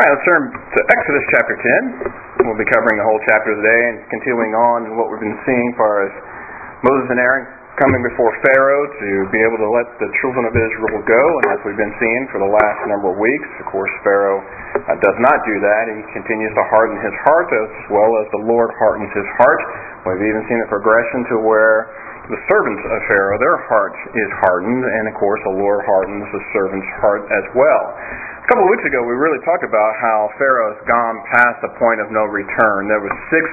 Alright, let's turn to Exodus chapter 10. We'll be covering the whole chapter today and continuing on what we've been seeing as far as Moses and Aaron coming before Pharaoh to be able to let the children of Israel go. And as we've been seeing for the last number of weeks, of course, Pharaoh does not do that. He continues to harden his heart as well as the Lord hardens his heart. We've even seen a progression to where the servants of Pharaoh, their heart is hardened, and of course the Lord hardens the servant's heart as well. A couple of weeks ago, we really talked about how Pharaoh has gone past the point of no return. There were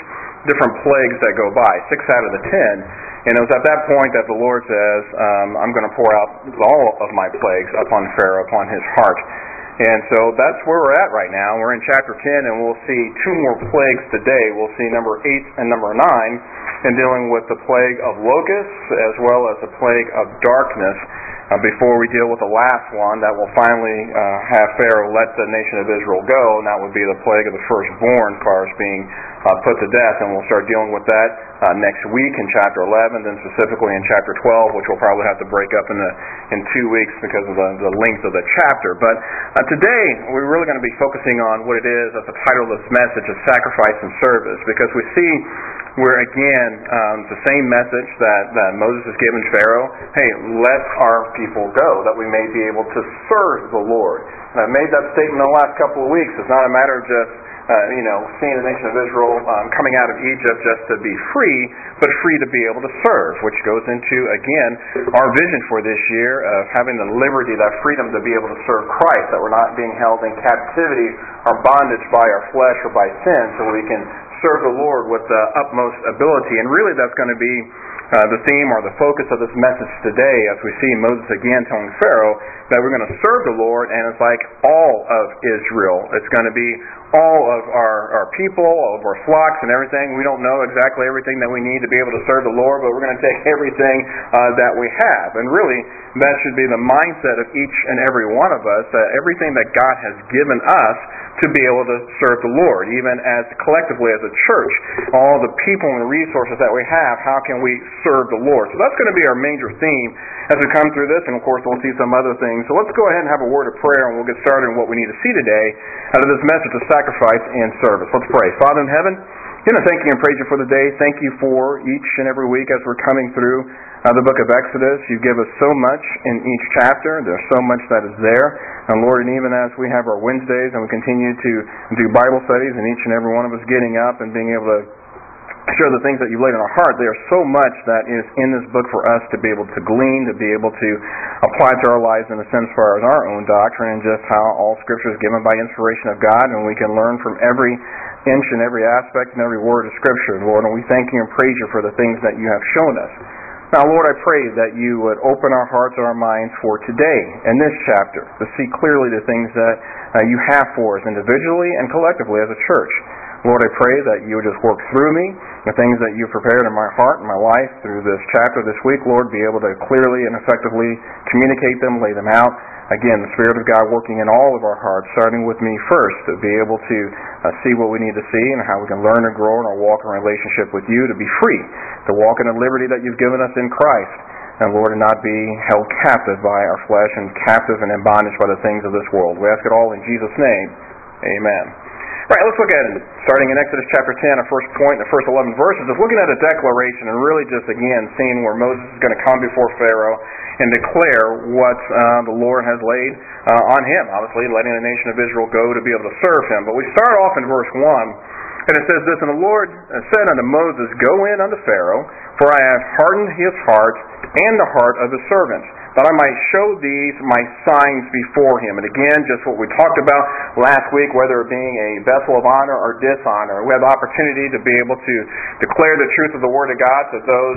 6 different plagues that go by, 6 out of the 10. And it was at that point that the Lord says, I'm going to pour out all of my plagues upon Pharaoh, upon his heart. And so that's where we're at right now. We're in chapter 10, and we'll see 2 more plagues today. We'll see number 8 and number 9, and dealing with the plague of locusts as well as the plague of darkness. Before we deal with the last one, that will finally have Pharaoh let the nation of Israel go, and that would be the plague of the firstborn as far as being put to death, and we'll start dealing with that next week in chapter 11, then specifically in chapter 12, which we'll probably have to break up in 2 weeks because of the length of the chapter. But today, we're really going to be focusing on what it is at the title of this message of sacrifice and service, because we see where, again, the same message that Moses has given Pharaoh, hey, let our people go, that we may be able to serve the Lord. And I've made that statement in the last couple of weeks. It's not a matter of just seeing the nation of Israel coming out of Egypt just to be free, but free to be able to serve, which goes into, again, our vision for this year of having the liberty, that freedom to be able to serve Christ, that we're not being held in captivity or bondage by our flesh or by sin, so we can serve the Lord with the utmost ability. And really that's going to be the theme or the focus of this message today, as we see Moses again telling Pharaoh that we're going to serve the Lord, and it's like all of Israel. It's going to be all of our people, all of our flocks and everything. We don't know exactly everything that we need to be able to serve the Lord, but we're going to take everything that we have. And really, that should be the mindset of each and every one of us, that everything that God has given us to be able to serve the Lord, even as collectively as a church, all the people and resources that we have, how can we serve the Lord? So that's going to be our major theme as we come through this, and of course we'll see some other things. So let's go ahead and have a word of prayer, and we'll get started on what we need to see today out of this message of sacrifice and service. Let's pray. Father in heaven, thank you and praise you for the day. Thank you for each and every week as we're coming through the book of Exodus. You give us so much in each chapter. There's so much that is there. And Lord, and even as we have our Wednesdays and we continue to do Bible studies, and each and every one of us getting up and being able to share the things that you've laid in our heart, there's so much that is in this book for us to be able to glean, to be able to apply to our lives in a sense as far as our own doctrine, and just how all Scripture is given by inspiration of God, and we can learn from every inch and every aspect and every word of Scripture, Lord. And we thank you and praise you for the things that you have shown us. Now, Lord, I pray that you would open our hearts and our minds for today in this chapter to see clearly the things that you have for us individually and collectively as a church. Lord, I pray that you would just work through me, the things that you've prepared in my heart and my life through this chapter this week, Lord, be able to clearly and effectively communicate them, lay them out. Again, the Spirit of God working in all of our hearts, starting with me first, to be able to see what we need to see and how we can learn and grow in our walk and relationship with you, to be free, to walk in the liberty that you've given us in Christ, and Lord, and not be held captive by our flesh and captive and in bondage by the things of this world. We ask it all in Jesus' name. Amen. Right, let's look at it. Starting in Exodus chapter 10, our first point, the first 11 verses, is looking at a declaration and really just, again, seeing where Moses is going to come before Pharaoh and declare what the Lord has laid on him, obviously letting the nation of Israel go to be able to serve him. But we start off in verse 1, and it says this, And the Lord said unto Moses, Go in unto Pharaoh, for I have hardened his heart and the heart of his servants, that I might show these my signs before him. And again, just what we talked about last week, whether it being a vessel of honor or dishonor, we have the opportunity to be able to declare the truth of the Word of God to those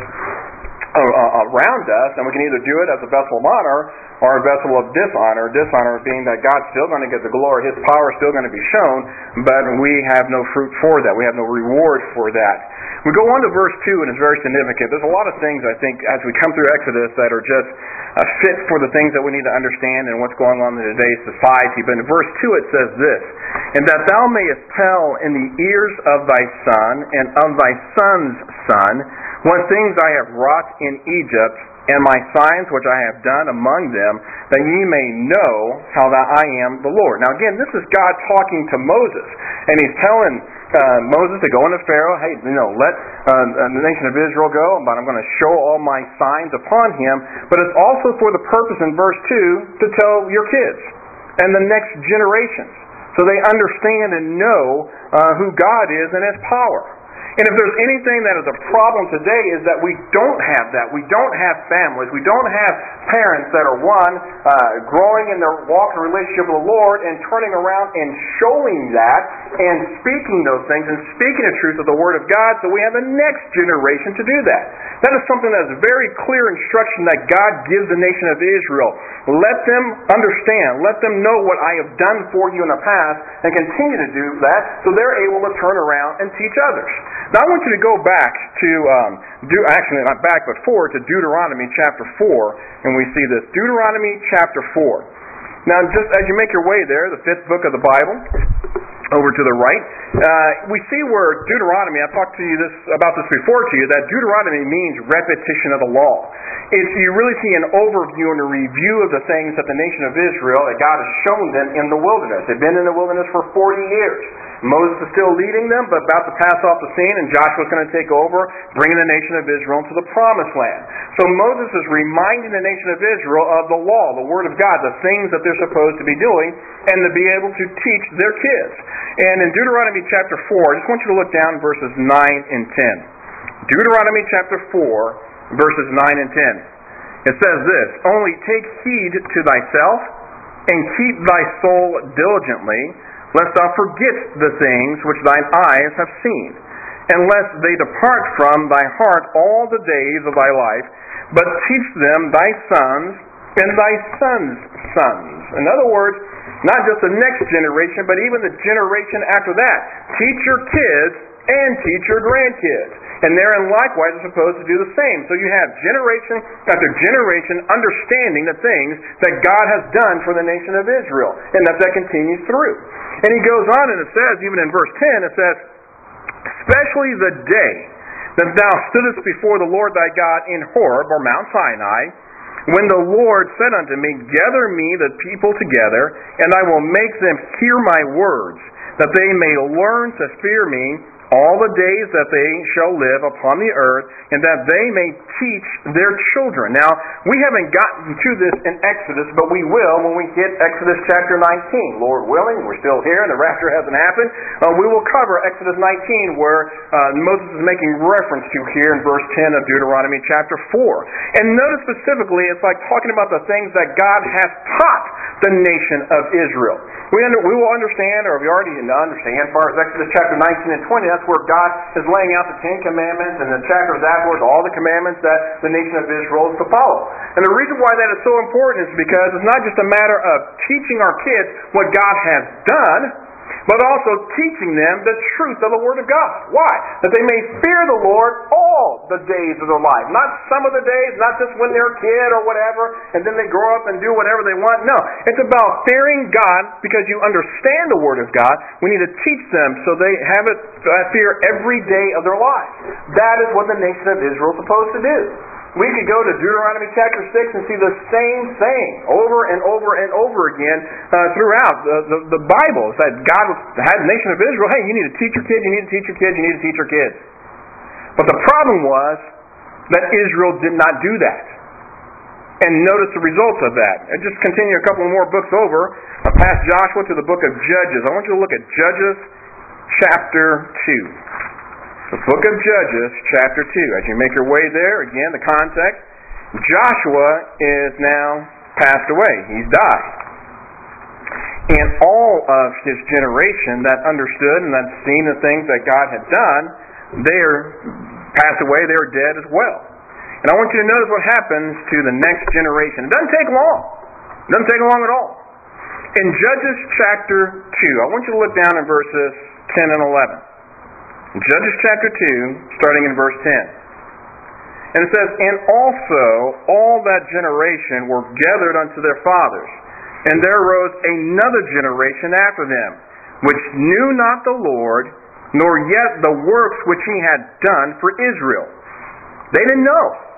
around us, and we can either do it as a vessel of honor or a vessel of dishonor. Dishonor being that God's still going to get the glory, His power is still going to be shown, but we have no fruit for that. We have no reward for that. We go on to verse 2, and it's very significant. There's a lot of things, I think, as we come through Exodus that are just fit for the things that we need to understand and what's going on in today's society. But in verse 2 it says this, And that thou mayest tell in the ears of thy son and of thy son's son what things I have wrought in Egypt and my signs which I have done among them, that ye may know how that I am the Lord. Now again, this is God talking to Moses, and He's telling Moses to go into Pharaoh, hey, let the nation of Israel go, but I'm going to show all my signs upon him. But it's also for the purpose in verse 2 to tell your kids and the next generations, so they understand and know who God is and His power. And if there's anything that is a problem today is that we don't have that. We don't have families. We don't have parents that are, growing in their walk and relationship with the Lord and turning around and showing that and speaking those things and speaking the truth of the Word of God, so we have the next generation to do that. That is something that is very clear instruction that God gives the nation of Israel. Let them understand. Let them know what I have done for you in the past and continue to do that so they're able to turn around and teach others. Now I want you to go back to, forward to Deuteronomy chapter 4, and we see this. Deuteronomy chapter 4. Now just as you make your way there, the 5th book of the Bible, over to the right, we see where Deuteronomy, I've talked to you about this before to you, that Deuteronomy means repetition of the law. You really see an overview and a review of the things that the nation of Israel, that God has shown them in the wilderness. They've been in the wilderness for 40 years. Moses is still leading them, but about to pass off the scene, and Joshua's going to take over, bringing the nation of Israel into the promised land. So Moses is reminding the nation of Israel of the law, the Word of God, the things that they're supposed to be doing, and to be able to teach their kids. And in Deuteronomy chapter 4, I just want you to look down verses 9 and 10. Deuteronomy chapter 4, verses 9 and 10. It says this, only take heed to thyself, and keep thy soul diligently, lest thou forget the things which thine eyes have seen, and lest they depart from thy heart all the days of thy life, but teach them thy sons and thy sons' sons. In other words, not just the next generation, but even the generation after that. Teach your kids and teach your grandkids. And therein likewise are supposed to do the same. So you have generation after generation understanding the things that God has done for the nation of Israel, and that continues through. And he goes on and it says, even in verse 10, it says, especially the day that thou stoodest before the Lord thy God in Horeb, or Mount Sinai, when the Lord said unto me, gather me the people together, and I will make them hear my words, that they may learn to fear me all the days that they shall live upon the earth, and that they may teach their children. Now, we haven't gotten to this in Exodus, but we will when we hit Exodus chapter 19. Lord willing, we're still here, and the rapture hasn't happened. We will cover Exodus 19, where Moses is making reference to here in verse 10 of Deuteronomy chapter 4. And notice specifically, it's like talking about the things that God has taught the nation of Israel. We will understand, or we already understand, as far as Exodus chapter 19 and 20, that's where God is laying out the 10 Commandments, and the chapters afterwards, all the commandments that the nation of Israel is to follow. And the reason why that is so important is because it's not just a matter of teaching our kids what God has done, but also teaching them the truth of the Word of God. Why? That they may fear the Lord all the days of their life. Not some of the days, not just when they're a kid or whatever, and then they grow up and do whatever they want. No, it's about fearing God because you understand the Word of God. We need to teach them so they have it fear every day of their life. That is what the nation of Israel is supposed to do. We could go to Deuteronomy chapter 6 and see the same thing over and over and over again throughout the Bible. It's that God had the nation of Israel, hey, you need to teach your kids, you need to teach your kids, you need to teach your kids. But the problem was that Israel did not do that. And notice the results of that. And just continue a couple more books over, past Joshua to the book of Judges. I want you to look at Judges chapter 2. The book of Judges, chapter 2. As you make your way there, again, the context, Joshua is now passed away. He's died. And all of his generation that understood and that seen the things that God had done, they're passed away, they're dead as well. And I want you to notice what happens to the next generation. It doesn't take long. It doesn't take long at all. In Judges chapter 2, I want you to look down in verses 10 and 11. Judges chapter 2, starting in verse 10. And it says, and also all that generation were gathered unto their fathers, and there arose another generation after them, which knew not the Lord, nor yet the works which he had done for Israel. They didn't know.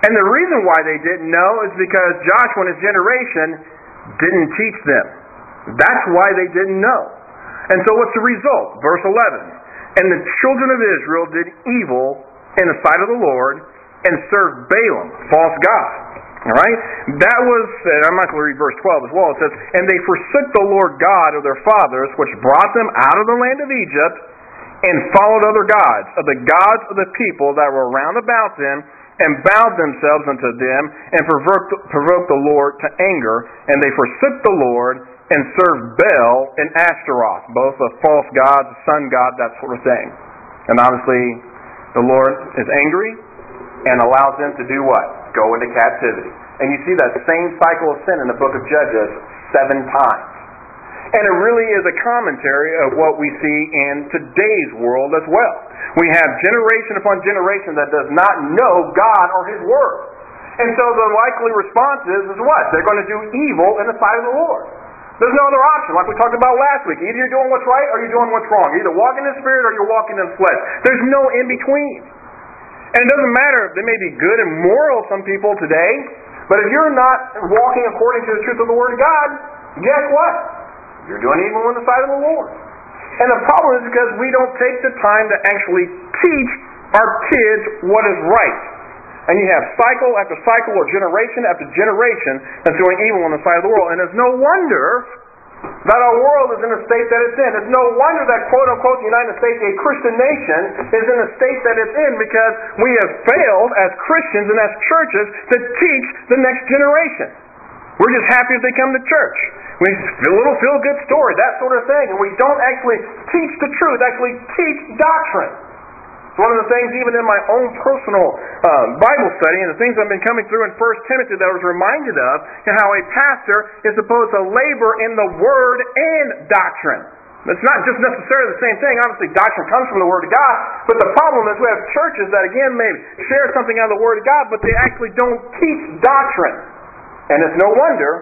And the reason why they didn't know is because Joshua and his generation didn't teach them. That's why they didn't know. And so what's the result? Verse 11. And the children of Israel did evil in the sight of the Lord and served Balaam, false god. All right? That was, I'm not going to read verse 12 as well. It says, and they forsook the Lord God of their fathers, which brought them out of the land of Egypt, and followed other gods of the people that were round about them, and bowed themselves unto them, and provoked the Lord to anger. And they forsook the Lord, and served Baal and Ashtaroth, both a false god, the sun god, that sort of thing. And obviously, the Lord is angry, and allows them to do what? Go into captivity. And you see that same cycle of sin in the book of Judges 7 times. And it really is a commentary of what we see in today's world as well. We have generation upon generation that does not know God or His Word. And so the likely response is what? They're going to do evil in the sight of the Lord. There's no other option, like we talked about last week. Either you're doing what's right or you're doing what's wrong. You're either walking in the Spirit or you're walking in the flesh. There's no in between. And it doesn't matter, they may be good and moral, some people today, but if you're not walking according to the truth of the Word of God, guess what? You're doing evil in the sight of the Lord. And the problem is because we don't take the time to actually teach our kids what is right. And you have cycle after cycle or generation after generation that's doing evil in the sight of the world. And there's no wonder that our world is in the state that it's in. It's no wonder that, quote-unquote, the United States, a Christian nation, is in the state that it's in because we have failed as Christians and as churches to teach the next generation. We're just happy if they come to church. We feel a little feel-good story, that sort of thing, and we don't actually teach the truth, actually teach doctrine. It's one of the things, even in my own personal Bible study, and the things I've been coming through in 1 Timothy that I was reminded of, and how a pastor is supposed to labor in the Word and doctrine. It's not just necessarily the same thing. Obviously, doctrine comes from the Word of God, but the problem is we have churches that, again, may share something out of the Word of God, but they actually don't teach doctrine. And it's no wonder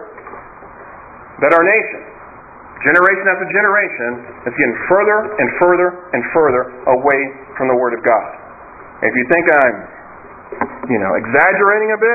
that our nation, generation after generation, is getting further and further and further away from the Word of God. If you think I'm, exaggerating a bit,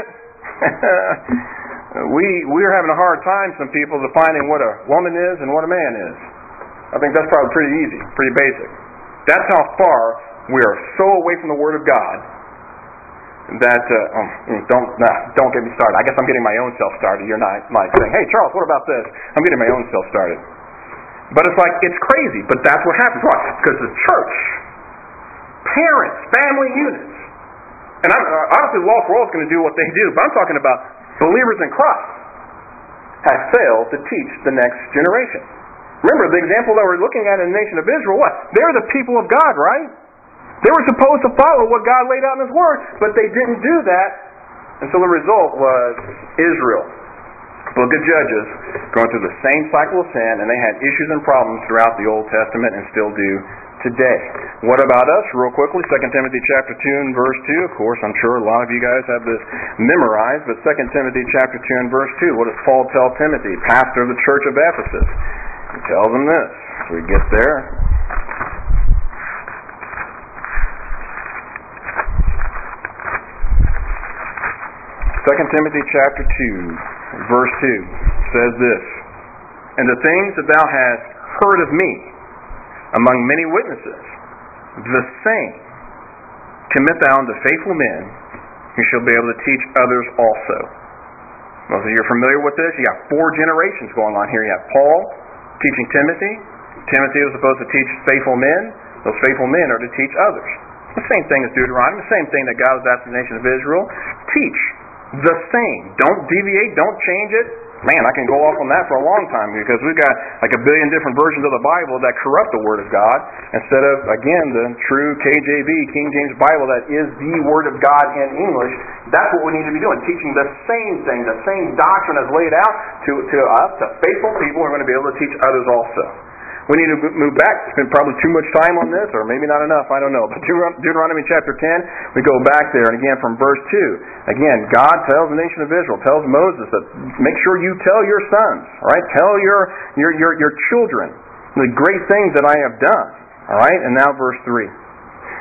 we're having a hard time, some people, defining what a woman is and what a man is. I think that's probably pretty easy, pretty basic. That's how far we are so away from the Word of God that, don't get me started. I guess I'm getting my own self started. You're not like saying, hey, Charles, what about this? I'm getting my own self started. But it's like, it's crazy, but that's what happens. Why? Because the church, parents, family units, and obviously the lost world is going to do what they do, but I'm talking about believers in Christ have failed to teach the next generation. Remember, the example that we're looking at in the nation of Israel, what? They're the people of God, right? They were supposed to follow what God laid out in His Word, but they didn't do that, and so the result was Israel. Book of Judges, going through the same cycle of sin, and they had issues and problems throughout the Old Testament and still do today. What about us? Real quickly, 2 Timothy chapter 2 and verse 2. Of course, I'm sure a lot of you guys have this memorized, but 2 Timothy chapter 2 and verse 2. What does Paul tell Timothy, pastor of the church of Ephesus? He tells him this. As we get there, 2 Timothy chapter 2, verse 2 says this, and the things that thou hast heard of me among many witnesses, the same commit thou unto faithful men who shall be able to teach others also. Well, so you're familiar with this? You got 4 generations going on here. You have Paul teaching Timothy. Timothy was supposed to teach faithful men. Those faithful men are to teach others. The same thing as Deuteronomy, the same thing that God was asking the nation of Israel. Teach the same. Don't deviate, don't change it. Man, I can go off on that for a long time because we've got like a billion different versions of the Bible that corrupt the Word of God instead of, again, the true KJV, King James Bible that is the Word of God in English. That's what we need to be doing, teaching the same thing, the same doctrine as laid out to us, to faithful people who are going to be able to teach others also. We need to move back. Spend probably too much time on this, or maybe not enough, I don't know. But Deuteronomy chapter 10, we go back there, and again from verse 2. Again, God tells the nation of Israel, tells Moses that make sure you tell your sons, all right? Tell your children the great things that I have done, all right? And now verse 3.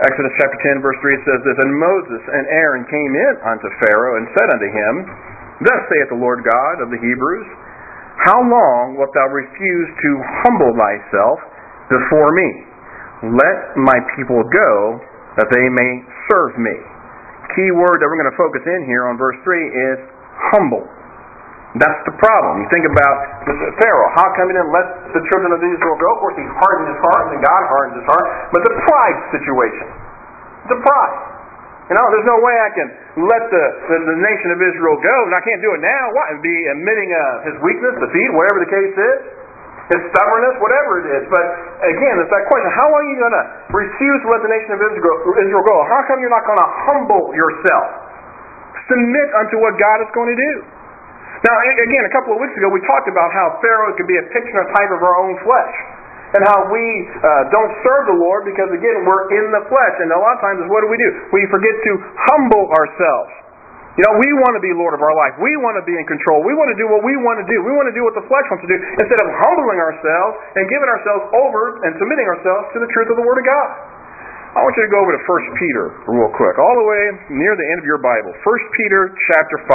Exodus chapter 10, verse 3 says this, And Moses and Aaron came in unto Pharaoh, and said unto him, Thus saith the Lord God of the Hebrews, How long wilt thou refuse to humble thyself before me? Let my people go, that they may serve me. Key word that we're going to focus in here on verse 3 is humble. That's the problem. You think about Pharaoh. How come he didn't let the children of Israel go? Of course, he hardened his heart, and God hardened his heart. But the pride situation. The pride. There's no way I can let the nation of Israel go, and I can't do it now. What? And be admitting his weakness, defeat, whatever the case is. His stubbornness, whatever it is. But again, it's that question, how are you going to refuse to let the nation of Israel go? How come you're not going to humble yourself? Submit unto what God is going to do. Now, again, a couple of weeks ago, we talked about how Pharaoh could be a picture and type of our own flesh. And how we don't serve the Lord because, again, we're in the flesh. And a lot of times, what do? We forget to humble ourselves. We want to be Lord of our life. We want to be in control. We want to do what we want to do. We want to do what the flesh wants to do instead of humbling ourselves and giving ourselves over and submitting ourselves to the truth of the Word of God. I want you to go over to 1 Peter real quick, all the way near the end of your Bible. 1 Peter chapter 5.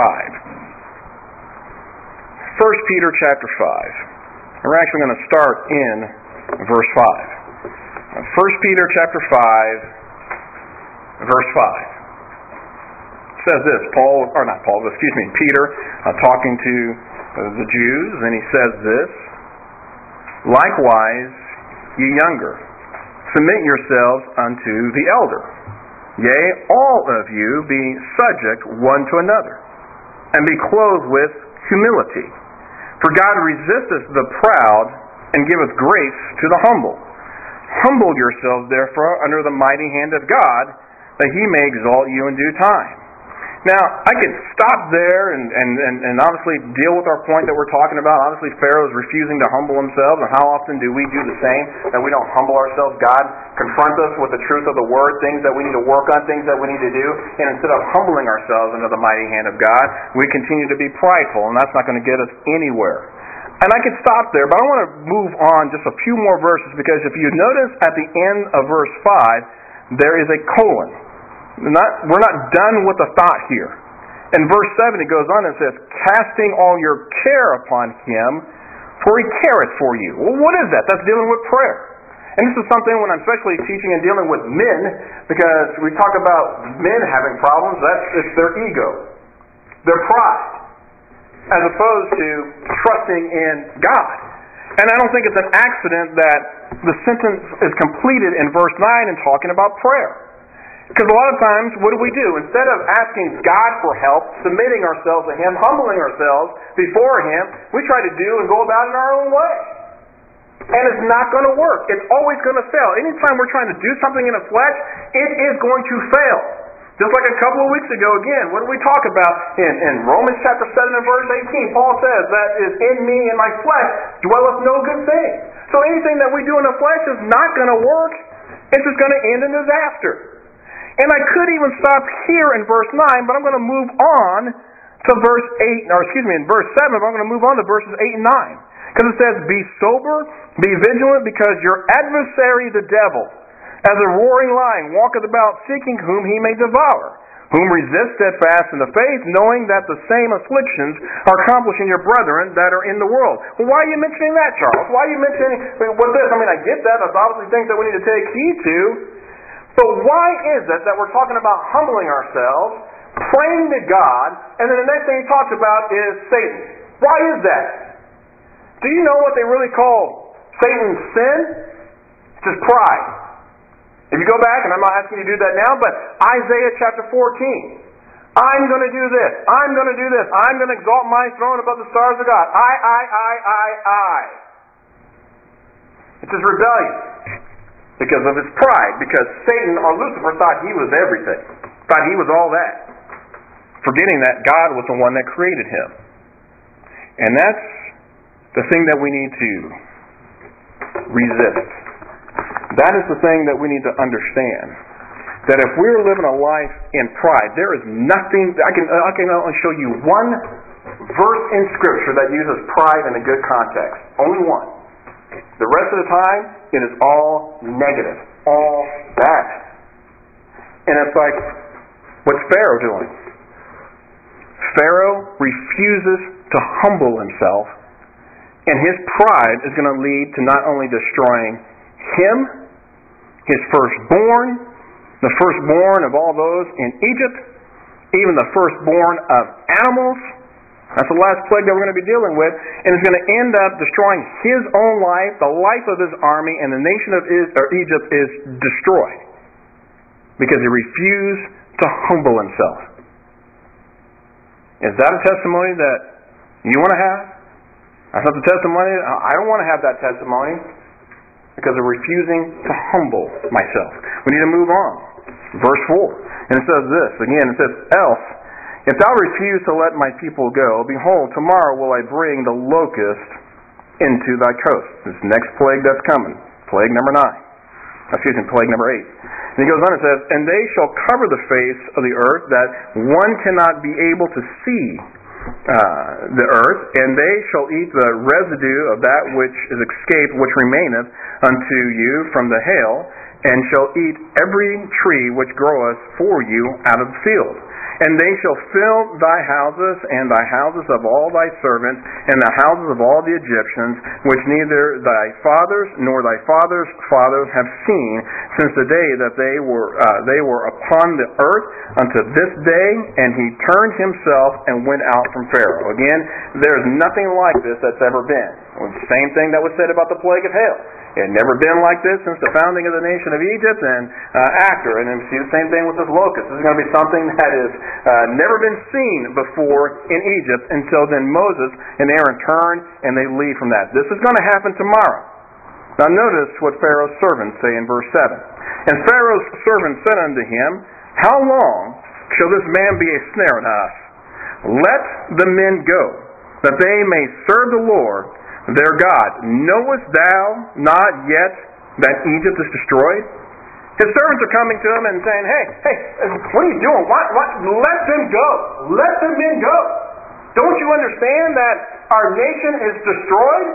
1 Peter chapter 5. And we're actually going to start in verse 5. 1 Peter chapter 5, verse 5. Says this, Peter talking to the Jews, and he says this, Likewise, ye younger, submit yourselves unto the elder. Yea, all of you be subject one to another, and be clothed with humility. For God resisteth the proud, and giveth grace to the humble. Humble yourselves, therefore, under the mighty hand of God, that He may exalt you in due time. Now, I could stop there and obviously deal with our point that we're talking about. Obviously, Pharaoh is refusing to humble himself, and how often do we do the same? That we don't humble ourselves. God confronts us with the truth of the Word, things that we need to work on, things that we need to do, and instead of humbling ourselves under the mighty hand of God, we continue to be prideful, and that's not going to get us anywhere. And I could stop there, but I want to move on just a few more verses, because if you notice at the end of verse 5, there is a colon. We're not done with the thought here. In verse 7 it goes on and says, Casting all your care upon Him, for He careth for you. Well, what is that? That's dealing with prayer. And this is something when I'm especially teaching and dealing with men, because we talk about men having problems, it's their ego, their pride, as opposed to trusting in God. And I don't think it's an accident that the sentence is completed in verse 9 and talking about prayer. Because a lot of times, what do? Instead of asking God for help, submitting ourselves to Him, humbling ourselves before Him, we try to do and go about it our own way. And it's not going to work. It's always going to fail. Anytime we're trying to do something in the flesh, it is going to fail. Just like a couple of weeks ago, again, what did we talk about? In Romans chapter 7 and verse 18, Paul says, That is in me, in my flesh, dwelleth no good thing. So anything that we do in the flesh is not going to work. It's just going to end in disaster. And I could even stop here in verse 9, but I'm going to move on to verse 8, in verse 7, but I'm going to move on to verses 8 and 9. Because it says, Be sober, be vigilant, because your adversary the devil, as a roaring lion, walketh about seeking whom he may devour, whom resist steadfast in the faith, knowing that the same afflictions are accomplishing your brethren that are in the world. Well, why are you mentioning that, Charles? Why are you mentioning what this? I get that. That's obviously things that we need to take heed to. But why is it that we're talking about humbling ourselves, praying to God, and then the next thing he talks about is Satan? Why is that? Do you know what they really call Satan's sin? It's his pride. If you go back, and I'm not asking you to do that now, but Isaiah chapter 14. I'm going to do this. I'm going to do this. I'm going to exalt my throne above the stars of God. I. It's his rebellion. Because of his pride. Because Satan, or Lucifer, thought he was everything. Thought he was all that. Forgetting that God was the one that created him. And that's the thing that we need to resist. That is the thing that we need to understand. That if we're living a life in pride, there is nothing, I can only show you one verse in Scripture that uses pride in a good context. Only one. The rest of the time, it is all negative. All bad. And it's like, what's Pharaoh doing? Pharaoh refuses to humble himself, and his pride is going to lead to not only destroying him, his firstborn, the firstborn of all those in Egypt, even the firstborn of animals. That's the last plague that we're going to be dealing with, and it's going to end up destroying his own life, the life of his army, and the nation of Egypt is destroyed because he refused to humble himself. Is that a testimony that you want to have? That's not the testimony. I don't want to have that testimony because of refusing to humble myself. We need to move on. Verse 4. And it says this. Again, it says, else, if thou refuse to let my people go, behold, tomorrow will I bring the locust into thy coast. This next plague that's coming. Plague number 9. Plague number 8. And he goes on and says, and they shall cover the face of the earth, that one cannot be able to see the earth, and they shall eat the residue of that which is escaped, which remaineth unto you from the hail, and shall eat every tree which groweth for you out of the field. And they shall fill thy houses, and thy houses of all thy servants, and the houses of all the Egyptians, which neither thy fathers nor thy fathers' fathers have seen, since the day that they were upon the earth unto this day. And he turned himself and went out from Pharaoh. Again, there's nothing like this that's ever been. The same thing that was said about the plague of hail. It had never been like this since the founding of the nation of Egypt and after. And then we see the same thing with this locust. This is going to be something that has never been seen before in Egypt until then Moses and Aaron turn and they leave from that. This is going to happen tomorrow. Now notice what Pharaoh's servants say in verse 7. And Pharaoh's servants said unto him, how long shall this man be a snare unto us? Let the men go, that they may serve the Lord their God. Knowest thou not yet that Egypt is destroyed? His servants are coming to him and saying, hey, what are you doing? What? Let them go. Let the men go. Don't you understand that our nation is destroyed?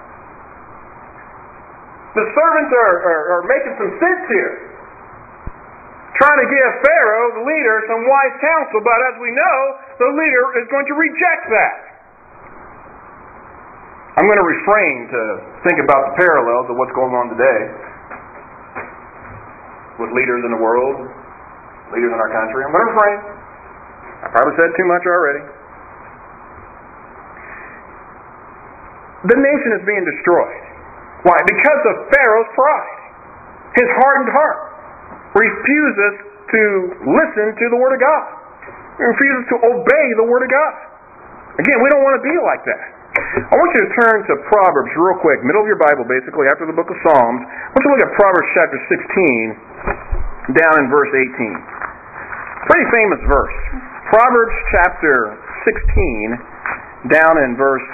The servants are making some sense here, trying to give Pharaoh, the leader, some wise counsel, but as we know, the leader is going to reject that. I'm going to refrain to think about the parallels of what's going on today with leaders in the world, leaders in our country. I'm going to refrain. I probably said too much already. The nation is being destroyed. Why? Because of Pharaoh's pride. His hardened heart refuses to listen to the Word of God. He refuses to obey the Word of God. Again, we don't want to be like that. I want you to turn to Proverbs real quick, middle of your Bible basically, after the book of Psalms. I want you to look at Proverbs chapter 16, down in verse 18. Pretty famous verse. Proverbs chapter 16, down in verse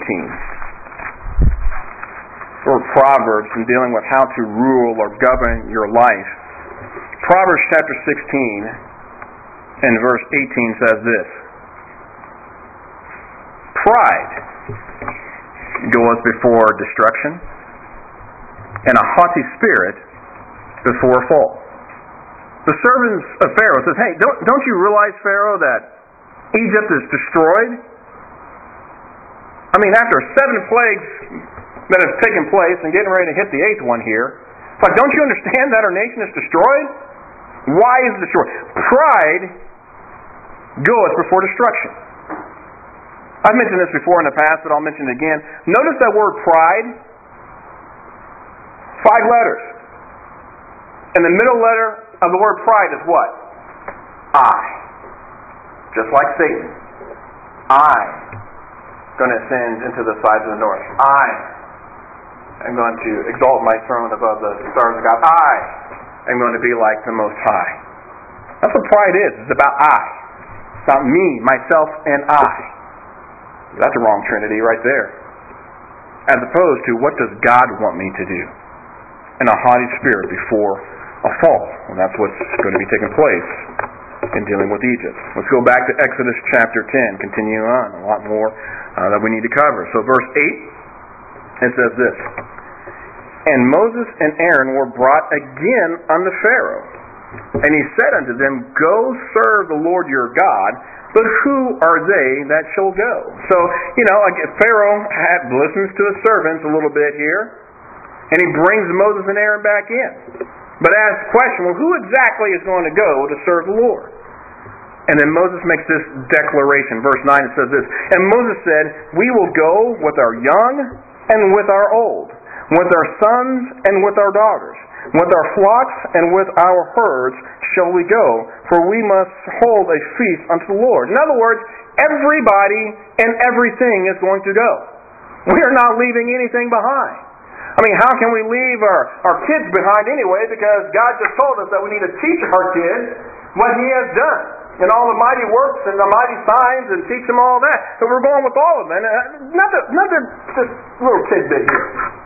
18. Or Proverbs in dealing with how to rule or govern your life. Proverbs chapter 16 and verse 18 says this. Pride goeth before destruction, and a haughty spirit before a fall. The servants of Pharaoh says, hey, don't you realize, Pharaoh, that Egypt is destroyed? I mean, after 7 plagues that have taken place and getting ready to hit the 8th one here, but don't you understand that our nation is destroyed? Why is it destroyed? Pride goeth before destruction. I've mentioned this before in the past, but I'll mention it again. Notice that word pride. 5 letters. And the middle letter of the word pride is what? I. Just like Satan. I am going to ascend into the sides of the north. I am going to exalt my throne above the stars of God. I am going to be like the Most High. That's what pride is. It's about I. It's about me, myself, and I. That's a wrong trinity right there. As opposed to, what does God want me to do? And a haughty spirit before a fall. And that's what's going to be taking place in dealing with Egypt. Let's go back to Exodus chapter 10. Continue on. A lot more that we need to cover. So verse 8, it says this. And Moses and Aaron were brought again unto Pharaoh, And he said unto them, Go serve the Lord your God, but who are they that shall go? So, Pharaoh listens to his servants a little bit here, and he brings Moses and Aaron back in. But asks the question, well, who exactly is going to go to serve the Lord? And then Moses makes this declaration. Verse 9, it says this, And Moses said, We will go with our young and with our old, with our sons and with our daughters, with our flocks and with our herds shall we go, for we must hold a feast unto the Lord. In other words, everybody and everything is going to go. We are not leaving anything behind. How can we leave our kids behind anyway? Because God just told us that we need to teach our kids what He has done, and all the mighty works and the mighty signs, and teach them all that. So we're going with all of them. And another just little tidbit here.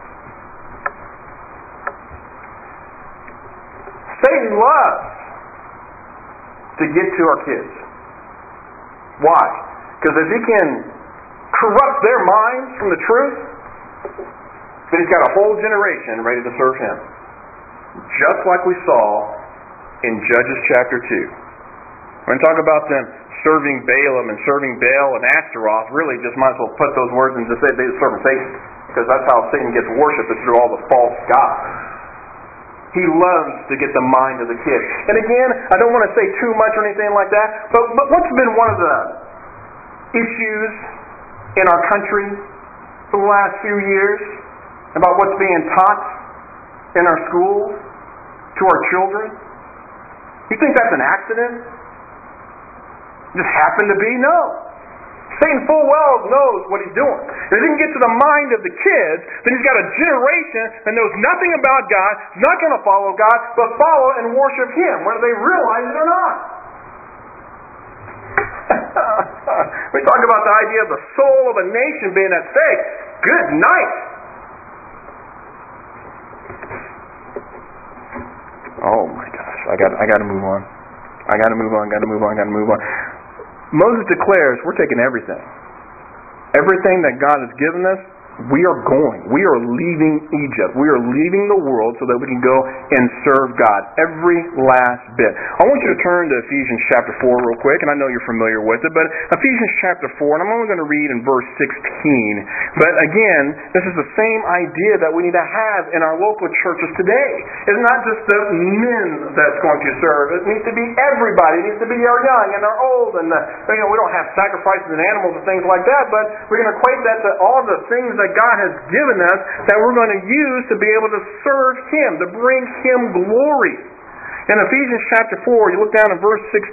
Satan loves to get to our kids. Why? Because if he can corrupt their minds from the truth, then he's got a whole generation ready to serve him. Just like we saw in Judges chapter 2. When we talk about them serving Balaam and serving Baal and Ashtaroth, really just might as well put those words and just say they serve Satan. Because that's how Satan gets worshipped, is through all the false gods. He loves to get the mind of the kid. And again, I don't want to say too much or anything like that, but what's been one of the issues in our country for the last few years about what's being taught in our schools to our children? You think that's an accident? Just happened to be? No. Satan full well knows what he's doing. If he can get to the mind of the kids, then he's got a generation that knows nothing about God, not going to follow God, but follow and worship Him, whether they realize it or not. We talk about the idea of the soul of a nation being at stake. Good night. Oh my gosh, I got to move on. I got to move on. Moses declares, we're taking everything. Everything that God has given us, we are going. We are leaving Egypt. We are leaving the world so that we can go and serve God. Every last bit. I want you to turn to Ephesians chapter 4 real quick, and I know you're familiar with it, but Ephesians chapter 4, and I'm only going to read in verse 16. But again, this is the same idea that we need to have in our local churches today. It's not just the men that's going to serve. It needs to be everybody. It needs to be our young and our old. And we don't have sacrifices and animals and things like that, but we're going to equate that to all the things that God has given us that we're going to use to be able to serve Him, to bring Him glory. In Ephesians chapter 4, you look down at verse 16.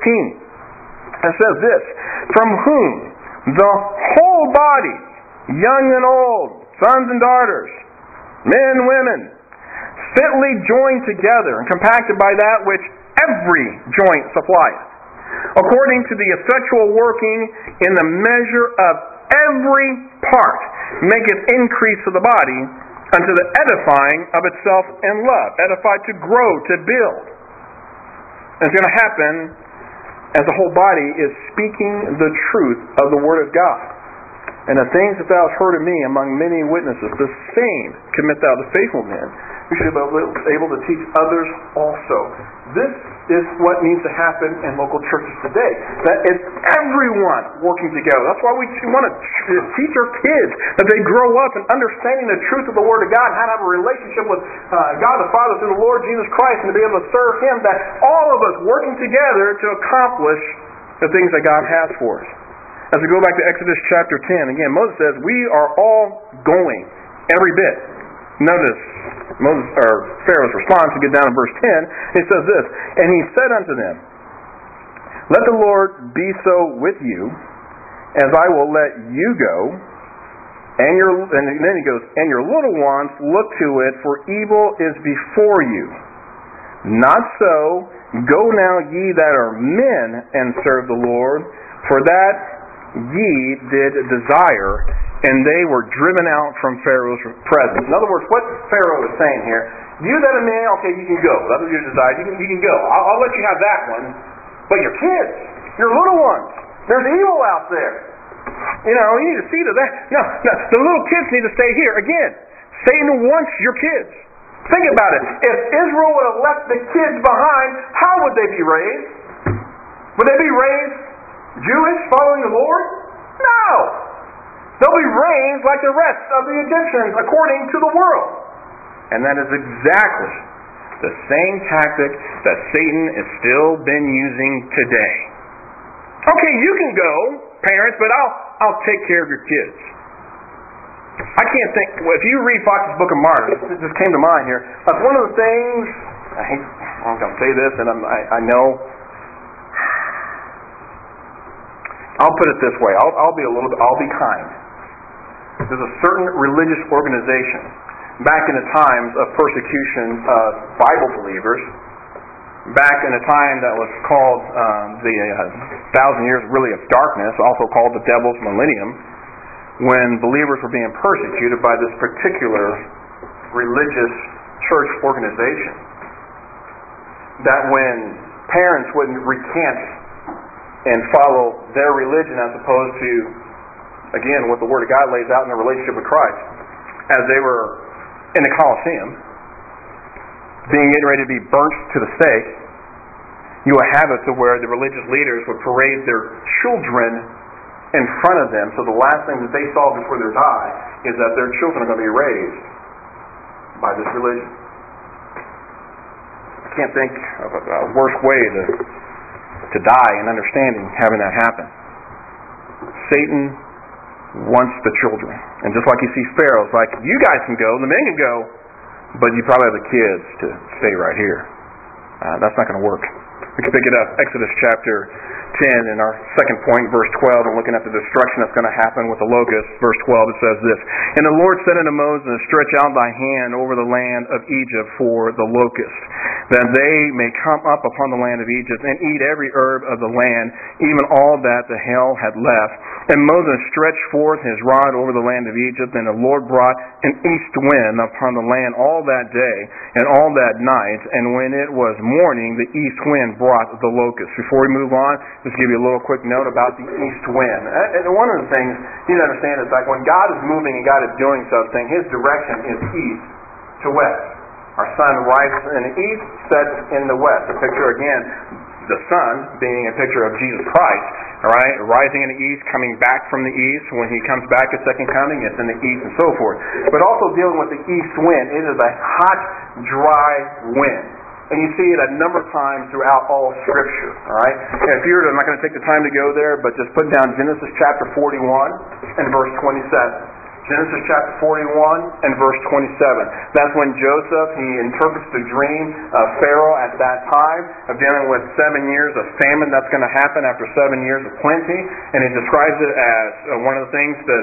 It says this, From whom the whole body, young and old, sons and daughters, men and women, fitly joined together and compacted by that which every joint supplies, according to the effectual working in the measure of every part, maketh increase of the body unto the edifying of itself in love. Edified to grow, to build. And it's going to happen as the whole body is speaking the truth of the Word of God. And the things that thou hast heard of me among many witnesses, the same commit thou to faithful men, who should be able to teach others also. This is what needs to happen in local churches today. That it's everyone working together. That's why we want to teach our kids that they grow up in understanding the truth of the Word of God, how to have a relationship with God the Father through the Lord Jesus Christ, and to be able to serve Him. That all of us working together to accomplish the things that God has for us. As we go back to Exodus chapter 10, again, Moses says, we are all going, every bit. Notice Pharaoh's response, we get down in verse 10, he says this, And he said unto them, Let the Lord be so with you, as I will let you go, and then he goes, And your little ones look to it, for evil is before you. Not so, go now ye that are men, and serve the Lord, for that ye did desire, and they were driven out from Pharaoh's presence. In other words, what Pharaoh is saying here, you that are men, okay, you can go. That's what you desire. You can go. I'll let you have that one. But your kids, your little ones, there's evil out there. You need to see to that. No, the little kids need to stay here. Again, Satan wants your kids. Think about it. If Israel would have left the kids behind, how would they be raised? Would they be raised Jewish, following the Lord? No. They'll be raised like the rest of the Egyptians, according to the world. And that is exactly the same tactic that Satan has still been using today. Okay, you can go, parents, but I'll take care of your kids. I can't think, well, if you read Fox's Book of Martyrs, it just came to mind here. That's one of the things, I'm going to say this, and I know, I'll put it this way, I'll be kind. There's a certain religious organization back in the times of persecution of Bible believers, back in a time that was called the 1,000 years really of darkness, also called the Devil's Millennium, when believers were being persecuted by this particular religious church organization, that when parents wouldn't recant and follow their religion as opposed to, again, what the Word of God lays out in their relationship with Christ, as they were in the Colosseum, getting ready to be burnt to the stake, you would have it to where the religious leaders would parade their children in front of them, so the last thing that they saw before their die is that their children are going to be raised by this religion. I can't think of a worse way to die in understanding having that happen. Satan wants the children. And just like you see Pharaoh, it's like, you guys can go, the men can go, but you probably have the kids to stay right here. That's not going to work. We can pick it up, Exodus chapter 10 in our second point, verse 12, and looking at the destruction that's going to happen with the locusts. Verse 12, it says this, And the Lord said unto Moses, Stretch out thy hand over the land of Egypt for the locusts, that they may come up upon the land of Egypt and eat every herb of the land, even all that the hail had left. And Moses stretched forth his rod over the land of Egypt, and the Lord brought an east wind upon the land all that day and all that night. And when it was morning, the east wind brought the locusts. Before we move on, just give you a little quick note about the east wind. And one of the things you need to understand is like when God is moving and God is doing something, His direction is east to west. Our sun rises in the east, sets in the west. A picture again, the sun being a picture of Jesus Christ, all right, rising in the east, coming back from the east. When He comes back at second coming, it's in the east and so forth. But also dealing with the east wind, it is a hot, dry wind. And you see it a number of times throughout all Scripture. All right. And if you're, I'm not going to take the time to go there, but just put down Genesis chapter 41 and verse 27. Genesis chapter 41 and verse 27. That's when Joseph, he interprets the dream of Pharaoh at that time of dealing with 7 years of famine that's going to happen after 7 years of plenty. And he describes it as one of the things, the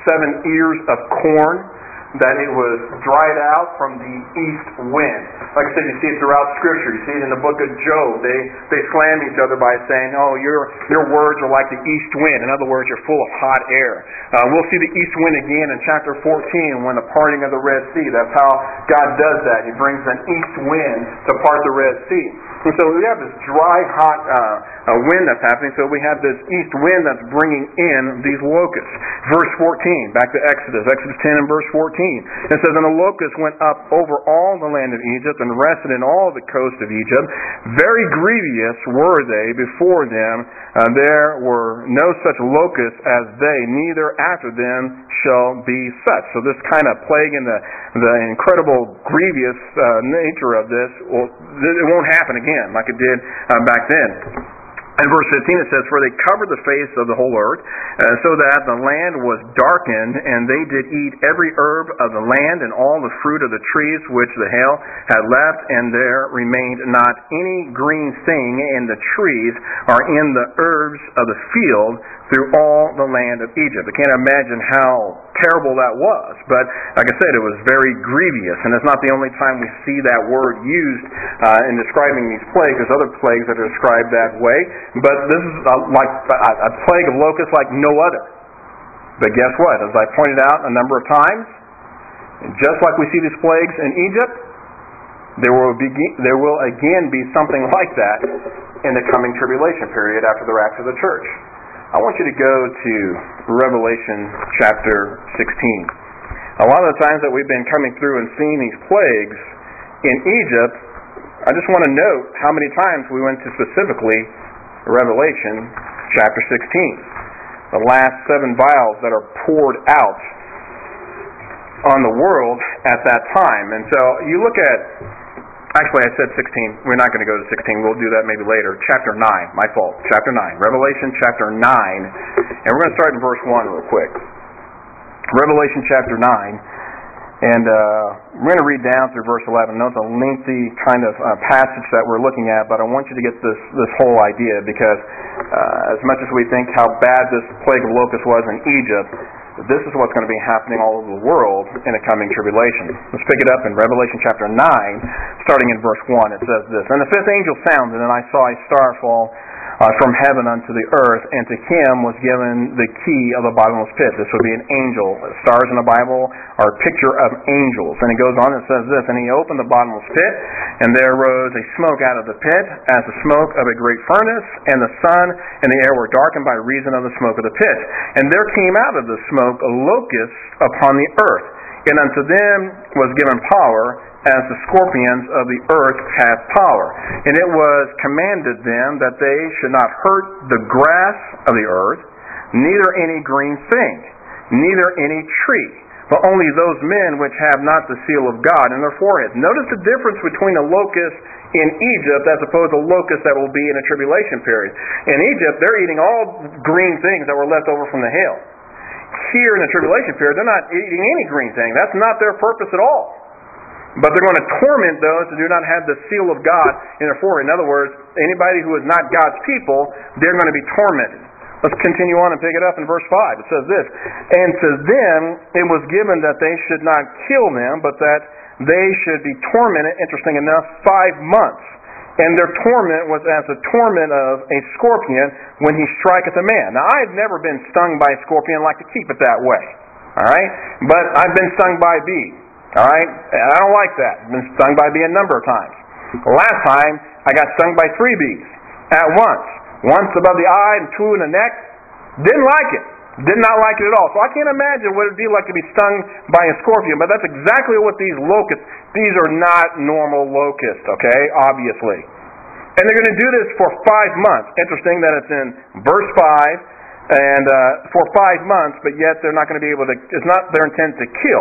7 ears of corn, that it was dried out from the east wind. Like I said, you see it throughout Scripture. You see it in the book of Job. They slam each other by saying, oh, your words are like the east wind. In other words, you're full of hot air. We'll see the east wind again in chapter 14 when the parting of the Red Sea. That's how God does that. He brings an east wind to part the Red Sea. And so we have this dry, hot wind that's happening. So we have this east wind that's bringing in these locusts. Verse 14, back to Exodus 10 and verse 14. It says, And the locusts went up over all the land of Egypt and rested in all the coast of Egypt. Very grievous were they before them. There were no such locusts as they, neither after them shall be such. So this kind of plague and the incredible grievous nature of this, it won't happen again like it did back then. In verse 15 it says, For they covered the face of the whole earth, so that the land was darkened, and they did eat every herb of the land and all the fruit of the trees which the hail had left, and there remained not any green thing in the trees or in the herbs of the field through all the land of Egypt. I can't imagine how terrible that was, but like I said, it was very grievous, and it's not the only time we see that word used in describing these plagues. There's other plagues that are described that way, but this is like a plague of locusts like no other. But guess what? As I pointed out a number of times, just like we see these plagues in Egypt, there will again be something like that in the coming tribulation period after the rapture of the church. I want you to go to Revelation chapter 16. A lot of the times that we've been coming through and seeing these plagues, in Egypt, I just want to note how many times we went to specifically Revelation chapter 16. The last 7 vials that are poured out on the world at that time. And so you look at, actually I said 16, we're not going to go to 16, we'll do that maybe later. Chapter 9, my fault, chapter 9. Revelation chapter 9, and we're going to start in verse 1 real quick. Revelation chapter 9, and we're going to read down through verse 11. I know it's a lengthy kind of passage that we're looking at, but I want you to get this whole idea, because as much as we think how bad this plague of locusts was in Egypt, this is what's going to be happening all over the world in a coming tribulation. Let's pick it up in Revelation chapter 9, starting in verse 1. It says this, "And the 5th angel sounded, and I saw a star fall from heaven unto the earth, and to him was given the key of the bottomless pit." This would be an angel. Stars in the Bible are a picture of angels. And it goes on and says this, "And he opened the bottomless pit, and there rose a smoke out of the pit, as the smoke of a great furnace, and the sun and the air were darkened by reason of the smoke of the pit. And there came out of the smoke locusts upon the earth, and unto them was given power, as the scorpions of the earth have power. And it was commanded them that they should not hurt the grass of the earth, neither any green thing, neither any tree, but only those men which have not the seal of God in their foreheads." Notice the difference between a locust in Egypt as opposed to locusts that will be in a tribulation period. In Egypt, they're eating all green things that were left over from the hail. Here in the tribulation period, they're not eating any green thing. That's not their purpose at all. But they're going to torment those who do not have the seal of God in their forehead. In other words, anybody who is not God's people, they're going to be tormented. Let's continue on and pick it up in verse 5. It says this, "And to them it was given that they should not kill them, but that they should be tormented," interesting enough, 5 months. "And their torment was as the torment of a scorpion when he striketh a man." Now, I've never been stung by a scorpion. I like to keep it that way. All right? But I've been stung by a bee. All right? And I don't like that. I've been stung by a bee a number of times. The last time, I got stung by 3 bees at once. Once above the eye and 2 in the neck. Didn't like it. Did not like it at all. So I can't imagine what it would be like to be stung by a scorpion. But that's exactly what these locusts, these are not normal locusts, okay? Obviously. And they're going to do this for 5 months. Interesting that it's in verse 5, and for 5 months, but yet they're not going to be able to, it's not their intent to kill.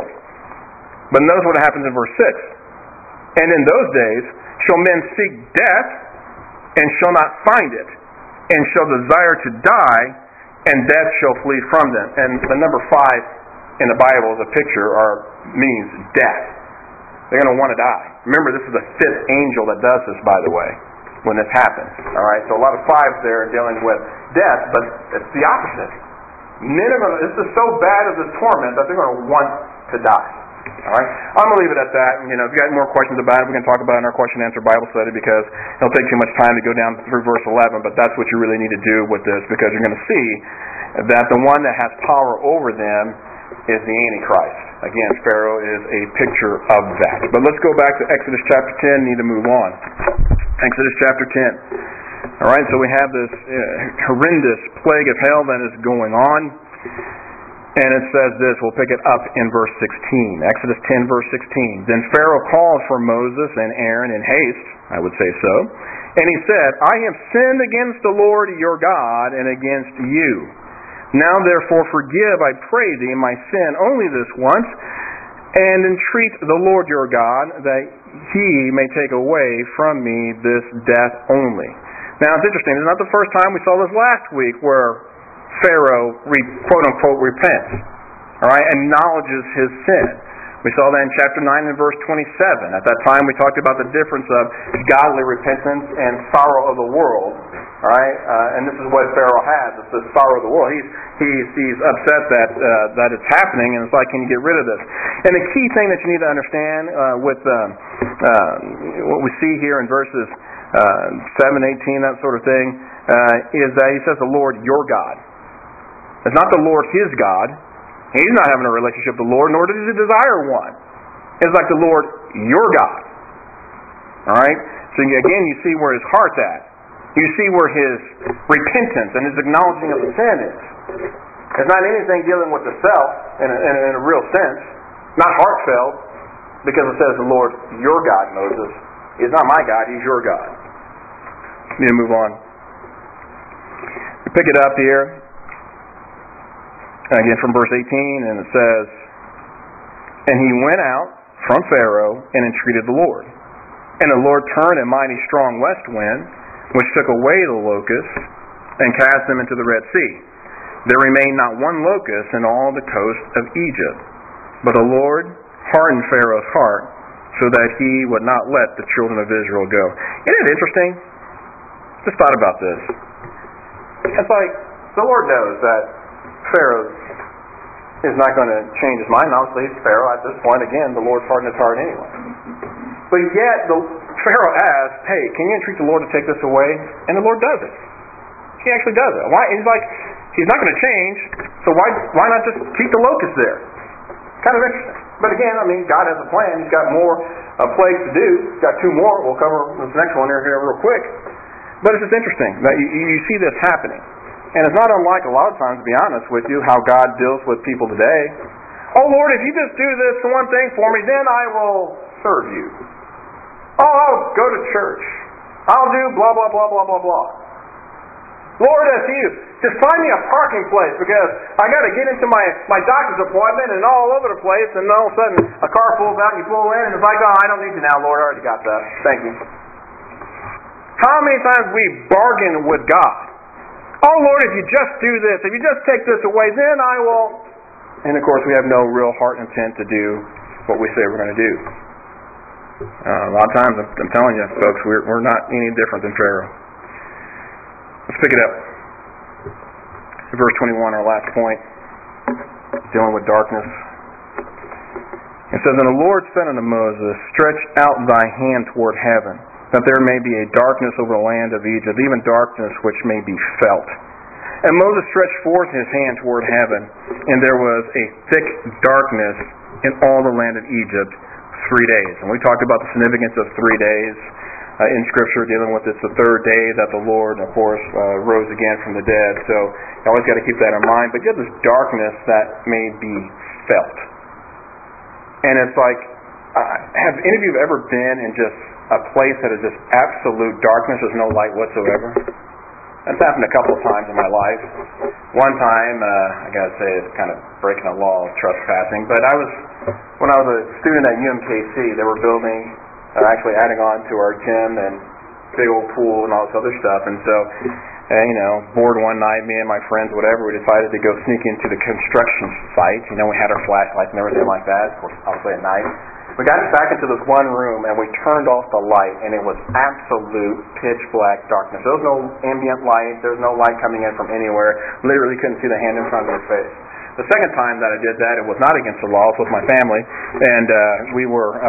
But notice what happens in verse 6. "And in those days shall men seek death, and shall not find it, and shall desire to die, and death shall flee from them." And the number 5 in the Bible is a picture, or means death. They're going to want to die. Remember, this is the 5th angel that does this, by the way, when this happens. All right, so a lot of 5s there dealing with death, but it's the opposite. Men are going to, this is so bad as a torment that they're going to want to die. All right, I'm going to leave it at that. If you've got more questions about it, we can talk about it in our question and answer Bible study, because it'll take too much time to go down through verse 11, but that's what you really need to do with this, because you're going to see that the one that has power over them is the Antichrist. Again, Pharaoh is a picture of that. But let's go back to Exodus chapter 10. Need to move on. Exodus chapter 10. All right, so we have this horrendous plague of hell that is going on. And it says this, we'll pick it up in verse 16. Exodus 10, verse 16. "Then Pharaoh called for Moses and Aaron in haste," I would say so, "and he said, I have sinned against the Lord your God and against you. Now therefore forgive, I pray thee, my sin only this once, and entreat the Lord your God that he may take away from me this death only." Now it's interesting, it's not the first time. We saw this last week where Pharaoh, quote-unquote, repents, all right, acknowledges his sin. We saw that in chapter 9 and verse 27. At that time, we talked about the difference of godly repentance and sorrow of the world, all right, and this is what Pharaoh has. It's the sorrow of the world. He's upset that it's happening, and it's like, can you get rid of this? And the key thing that you need to understand with what we see here in verses 7, 18, that sort of thing, is that he says the Lord your God. It's not the Lord his God. He's not having a relationship with the Lord, nor does he desire one. It's like the Lord your God. Alright? So again, you see where his heart's at. You see where his repentance and his acknowledging of the sin is. It's not anything dealing with the self in a real sense. Not heartfelt. because it says the Lord, your God, Moses, is not my God, He's your God. We need to move on. We pick it up here, again from verse 18, and it says, and he went out from Pharaoh and entreated the Lord. And the Lord turned a mighty strong west wind, which took away the locusts and cast them into the Red Sea. There remained not one locust in all the coast of Egypt. But the Lord hardened Pharaoh's heart, so that he would not let the children of Israel go. Isn't it interesting? Just thought about this. It's like the Lord knows that Pharaoh is not going to change his mind. Obviously, he's Pharaoh at this point. Again, the Lord's hardened his heart anyway. But yet, Pharaoh asks, hey, can you entreat the Lord to take this away? And the Lord does it. He actually does it. Why? He's like, he's not going to change, so why not just keep the locusts there? Kind of interesting. But again, I mean, God has a plan. He's got more plagues to do. He's got 2 more. We'll cover this next one here real quick. But it's just interesting that you see this happening. And it's not unlike a lot of times, to be honest with you, how God deals with people today. Oh, Lord, if you just do this one thing for me, then I will serve you. Oh, I'll go to church. I'll do blah, blah, blah, blah, blah, blah. Lord, if you just find me a parking place, because I got to get into my doctor's appointment and all over the place, and all of a sudden a car pulls out and you pull in, and it's like, oh, I don't need you now, Lord, I already got that. Thank you. How many times we bargain with God? Oh, Lord, if you just do this, if you just take this away, then I will. And, of course, we have no real heart intent to do what we say we're going to do. A lot of times, I'm telling you, folks, we're not any different than Pharaoh. Let's pick it up. Verse 21, our last point, dealing with darkness. It says, and the Lord said unto Moses, stretch out thy hand toward heaven, that there may be a darkness over the land of Egypt, even darkness which may be felt. And Moses stretched forth his hand toward heaven, and there was a thick darkness in all the land of Egypt 3 days. And we talked about the significance of 3 days in Scripture, dealing with it's the 3rd day that the Lord, of course, rose again from the dead. So you always got to keep that in mind. But you have this darkness that may be felt. And it's like, have any of you ever been in just a place that is just absolute darkness, there's no light whatsoever? That's happened a couple of times in my life. One time, I gotta say, it's kind of breaking the law of trespassing, but when I was a student at UMKC, they were building, actually adding on to our gym and big old pool and all this other stuff, and so, bored one night, me and my friends, whatever, we decided to go sneak into the construction site. We had our flashlights and everything like that, of course, obviously at night. We got back into this one room and we turned off the light, and it was absolute pitch black darkness. There was no ambient light. There was no light coming in from anywhere. Literally couldn't see the hand in front of your face. The second time that I did that, it was not against the law. It was with my family, and we were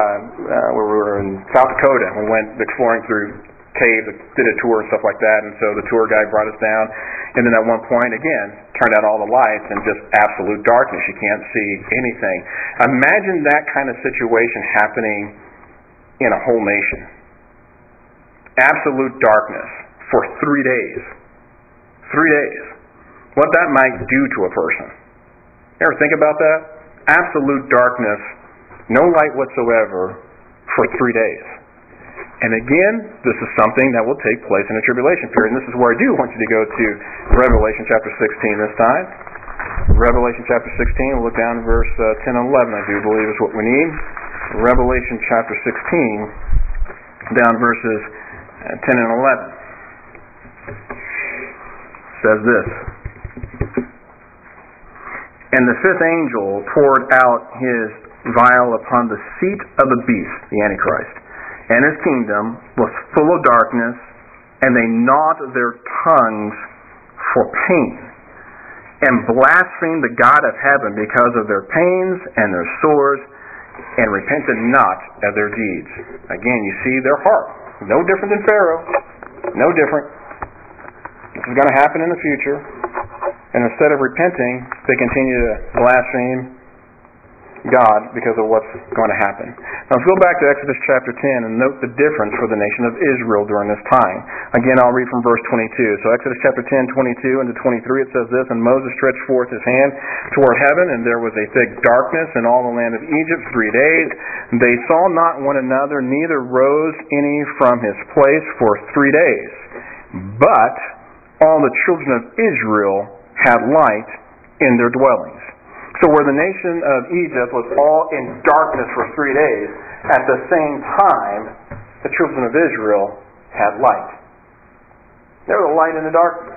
in South Dakota. We went exploring through caves, did a tour and stuff like that, and so the tour guide brought us down, and then at one point, again, turned out all the lights and just absolute darkness. You can't see anything. Imagine that kind of situation happening in a whole nation. Absolute darkness for 3 days. 3 days. What that might do to a person. You ever think about that? Absolute darkness, no light whatsoever for 3 days. And again, this is something that will take place in the tribulation period. And this is where I do want you to go to Revelation chapter 16 this time. Revelation chapter 16, we'll look down to verse 10 and 11, I do believe is what we need. Revelation chapter 16, down verses 10 and 11. Says this. And the 5th angel poured out his vial upon the seat of the beast, the Antichrist. And his kingdom was full of darkness, and they gnawed their tongues for pain, and blasphemed the God of heaven because of their pains and their sores, and repented not of their deeds. Again, you see their heart. No different than Pharaoh. No different. This is going to happen in the future. And instead of repenting, they continue to blaspheme God because of what's going to happen. Now let's go back to Exodus chapter 10 and note the difference for the nation of Israel during this time. Again, I'll read from verse 22. So Exodus chapter 10, 22 into 23, it says this, "And Moses stretched forth his hand toward heaven, and there was a thick darkness in all the land of Egypt 3 days. They saw not one another, neither rose any from his place for 3 days. But all the children of Israel had light in their dwellings." So where the nation of Egypt was all in darkness for 3 days, at the same time, the children of Israel had light. They were the light in the darkness.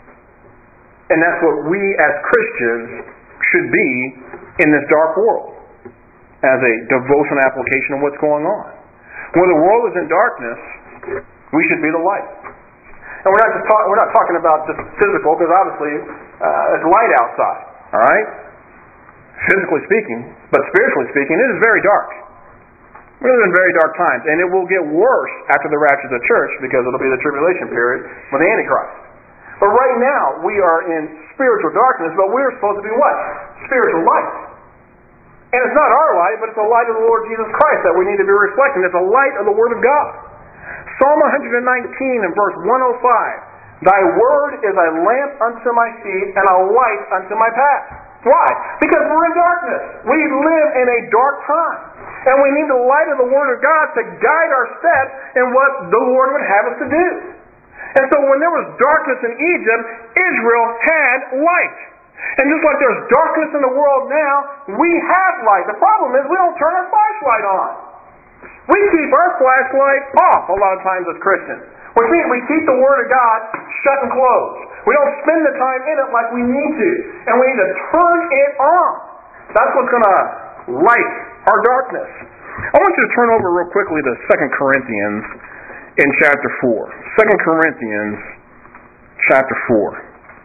And that's what we as Christians should be in this dark world, as a devotional application of what's going on. When the world is in darkness, we should be the light. And we're not talking about just physical, because obviously it's light outside, all right? Physically speaking, but spiritually speaking, it is very dark. We live in very dark times, and it will get worse after the rapture of the church, because it'll be the tribulation period with the Antichrist. But right now, we are in spiritual darkness, but we're supposed to be what? Spiritual light. And it's not our light, but it's the light of the Lord Jesus Christ that we need to be reflecting. It's the light of the Word of God. Psalm 119 and verse 105, "Thy word is a lamp unto my feet and a light unto my path." Why? Because we're in darkness. We live in a dark time. And we need the light of the Word of God to guide our steps in what the Lord would have us to do. And so when there was darkness in Egypt, Israel had light. And just like there's darkness in the world now, we have light. The problem is we don't turn our flashlight on. We keep our flashlight off a lot of times as Christians. Which means we keep the Word of God shut and closed. We don't spend the time in it like we need to. And we need to turn it on. That's what's going to light our darkness. I want you to turn over real quickly to 2 Corinthians in chapter 4. 2 Corinthians chapter 4.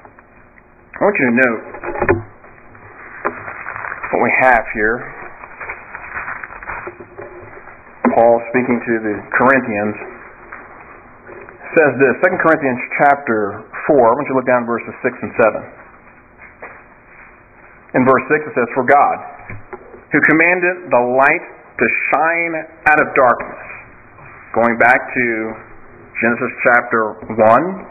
I want you to note what we have here. Paul speaking to the Corinthians says this, 2 Corinthians chapter 4, I want you to look down verses 6 and 7. In verse 6 it says, "For God, who commanded the light to shine out of darkness," going back to Genesis chapter 1,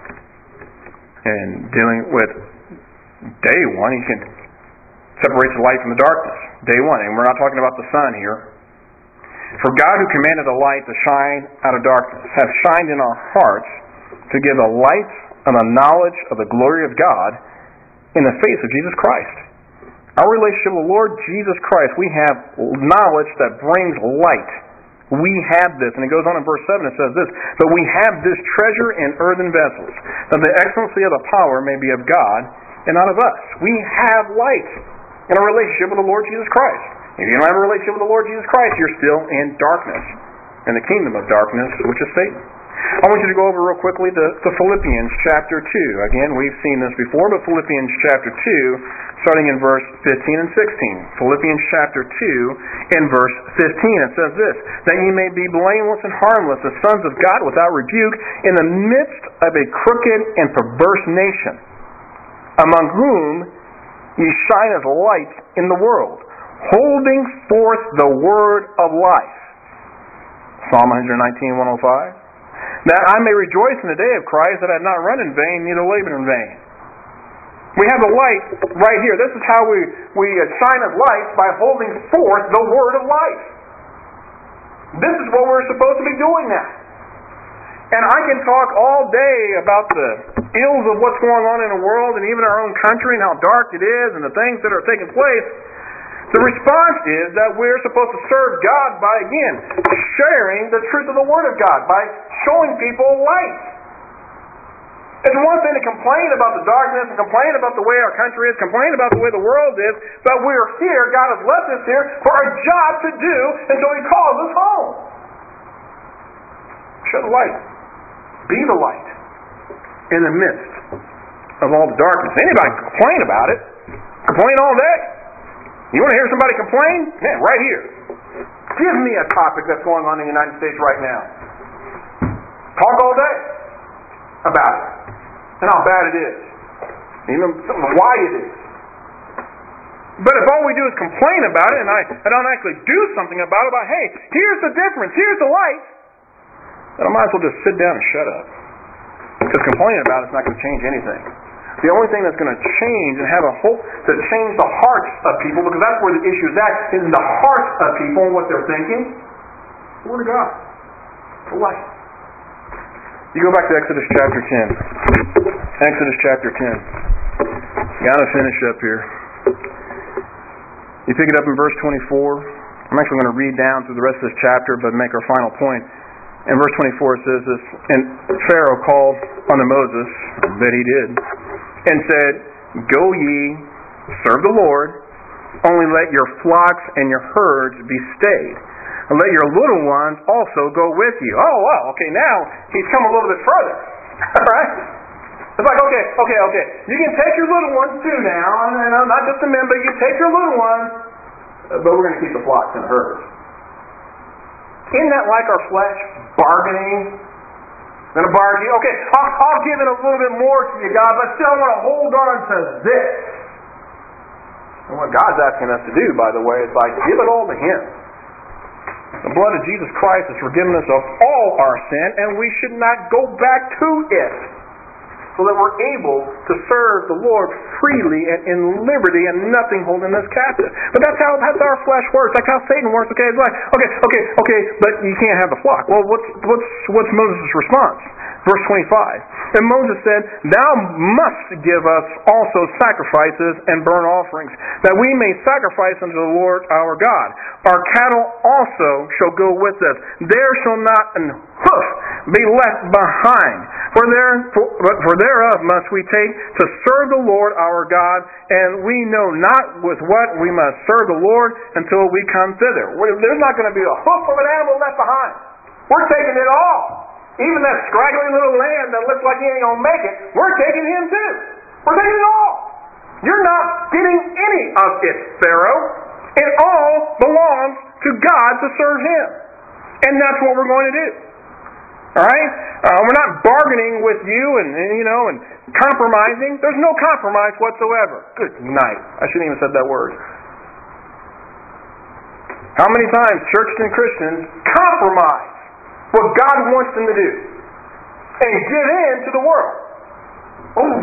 and dealing with day 1, he can separate the light from the darkness. Day 1, and we're not talking about the sun here. "For God, who commanded the light to shine out of darkness, hath shined in our hearts to give the light of the knowledge of the glory of God in the face of Jesus Christ." Our relationship with the Lord Jesus Christ, we have knowledge that brings light. We have this. And it goes on in verse 7, it says this, "But we have this treasure in earthen vessels, that the excellency of the power may be of God and not of us." We have light in a relationship with the Lord Jesus Christ. If you don't have a relationship with the Lord Jesus Christ, you're still in darkness, in the kingdom of darkness, which is Satan. I want you to go over real quickly to Philippians chapter 2. Again, we've seen this before, but Philippians chapter 2, starting in verse 15 and 16. Philippians chapter 2 in verse 15, it says this, "That ye may be blameless and harmless, the sons of God without rebuke, in the midst of a crooked and perverse nation, among whom ye shine as lights in the world, holding forth the word of life." Psalm 119, 105. "That I may rejoice in the day of Christ, that I have not run in vain, neither labored in vain." We have the light right here. This is how we shine as lights, by holding forth the word of life. This is what we're supposed to be doing now. And I can talk all day about the ills of what's going on in the world and even our own country and how dark it is and the things that are taking place. The response is that we're supposed to serve God by, again, sharing the truth of the Word of God, by showing people light. It's one thing to complain about the darkness and complain about the way our country is, complain about the way the world is, but we're here, God has left us here for a job to do until He calls us home. Show the light. Be the light in the midst of all the darkness. Anybody can complain about it. Complain all day. You want to hear somebody complain? Yeah, right here. Give me a topic that's going on in the United States right now. Talk all day about it. And how bad it is. Even why it is. But if all we do is complain about it and I don't actually do something about it, hey, here's the difference, here's the light, then I might as well just sit down and shut up. Because complaining about it's not going to change anything. The only thing that's going to change and have a hope to change the hearts of people, because that's where the issue is at, is in the hearts of people and what they're thinking. The Word of God. The light. You go back to Exodus chapter 10. Exodus chapter 10. Got to finish up here. You pick it up in verse 24. I'm actually going to read down through the rest of this chapter, but make our final point. In verse 24 it says this, and Pharaoh called unto Moses, that he did, and said, Go ye, serve the Lord, only let your flocks and your herds be stayed, and let your little ones also go with you. Oh, wow, okay, now he's come a little bit further. Alright? It's like, okay. You can take your little ones too now, and not just the men, but you can take your little ones, but we're going to keep the flocks and herds. Isn't that like our flesh? Bargaining? I'm going to bargain. Okay, I'll give it a little bit more to you, God, but still I want to hold on to this. And what God's asking us to do, by the way, is like, give it all to Him. The blood of Jesus Christ has forgiven us of all our sin, and we should not go back to it. So that we're able to serve the Lord freely and in liberty and nothing holding us captive. But that's how our flesh works. That's how Satan works. Okay, it's like, okay, but you can't have the flock. Well, what's Moses' response? Verse 25. And Moses said, Thou must give us also sacrifices and burnt offerings, that we may sacrifice unto the Lord our God. Our cattle also shall go with us. There shall not an hoof be left behind. For thereof must we take to serve the Lord our God, and we know not with what we must serve the Lord until we come thither. There's not going to be a hoof of an animal left behind. We're taking it all. Even that scraggly little lamb that looks like he ain't going to make it, we're taking him too. We're taking it all. You're not getting any of it, Pharaoh. It all belongs to God to serve Him. And that's what we're going to do. Alright? We're not bargaining with you and compromising. There's no compromise whatsoever. Good night. I shouldn't even have said that word. How many times churches and Christians compromise what God wants them to do and give in to the world? Ooh.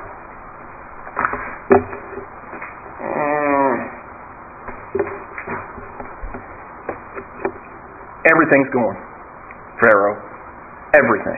Everything's going, Pharaoh. Everything.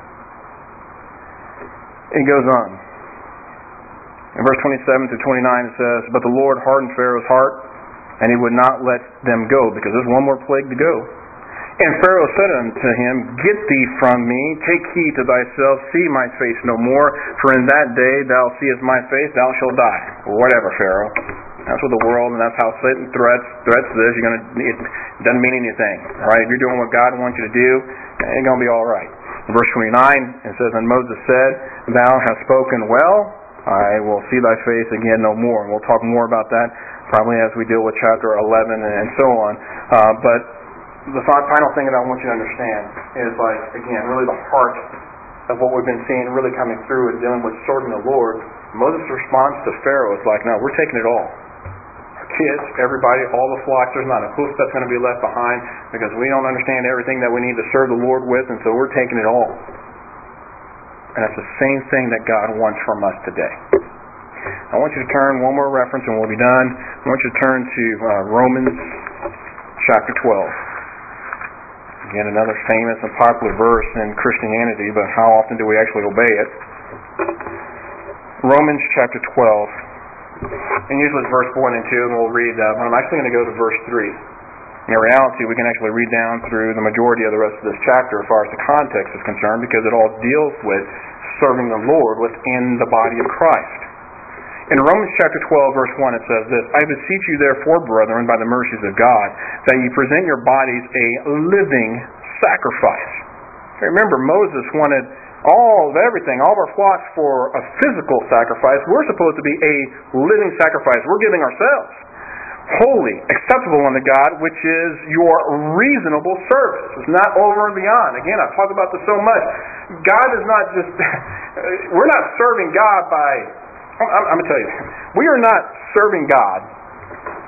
It goes on. In verse 27 to 29 it says, But the Lord hardened Pharaoh's heart, and he would not let them go, because there's one more plague to go. And Pharaoh said unto him, Get thee from me, take heed to thyself, see my face no more, for in that day thou seest my face, thou shalt die. Whatever, Pharaoh. That's what the world, and that's how Satan threats this. It doesn't mean anything. All right? If you're doing what God wants you to do, it's going to be all right. In verse 29, it says, And Moses said, Thou hast spoken well, I will see thy face again no more. And we'll talk more about that probably as we deal with chapter 11 and so on. But the final thing that I want you to understand is, again, really the heart of what we've been seeing really coming through is dealing with serving the Lord. Moses' response to Pharaoh is like, no, we're taking it all. Kids, everybody, all the flocks, there's not a hoof that's going to be left behind, because we don't understand everything that we need to serve the Lord with, and so we're taking it all. And that's the same thing that God wants from us today. I want you to turn, one more reference and we'll be done. I want you to turn to Romans chapter 12. Again, another famous and popular verse in Christianity, but how often do we actually obey it? Romans chapter 12. And usually it's verse 1 and 2, and we'll read that. But I'm actually going to go to verse 3. In reality, we can actually read down through the majority of the rest of this chapter as far as the context is concerned, because it all deals with serving the Lord within the body of Christ. In Romans chapter 12, verse 1, it says this, I beseech you therefore, brethren, by the mercies of God, that ye present your bodies a living sacrifice. Remember, Moses wanted all of our flocks for a physical sacrifice. We're supposed to be a living sacrifice. We're giving ourselves holy, acceptable unto God, which is your reasonable service. It's not over and beyond. Again, I've talked about this so much. God is not just, we're not serving God by, I'm going to tell you, we are not serving God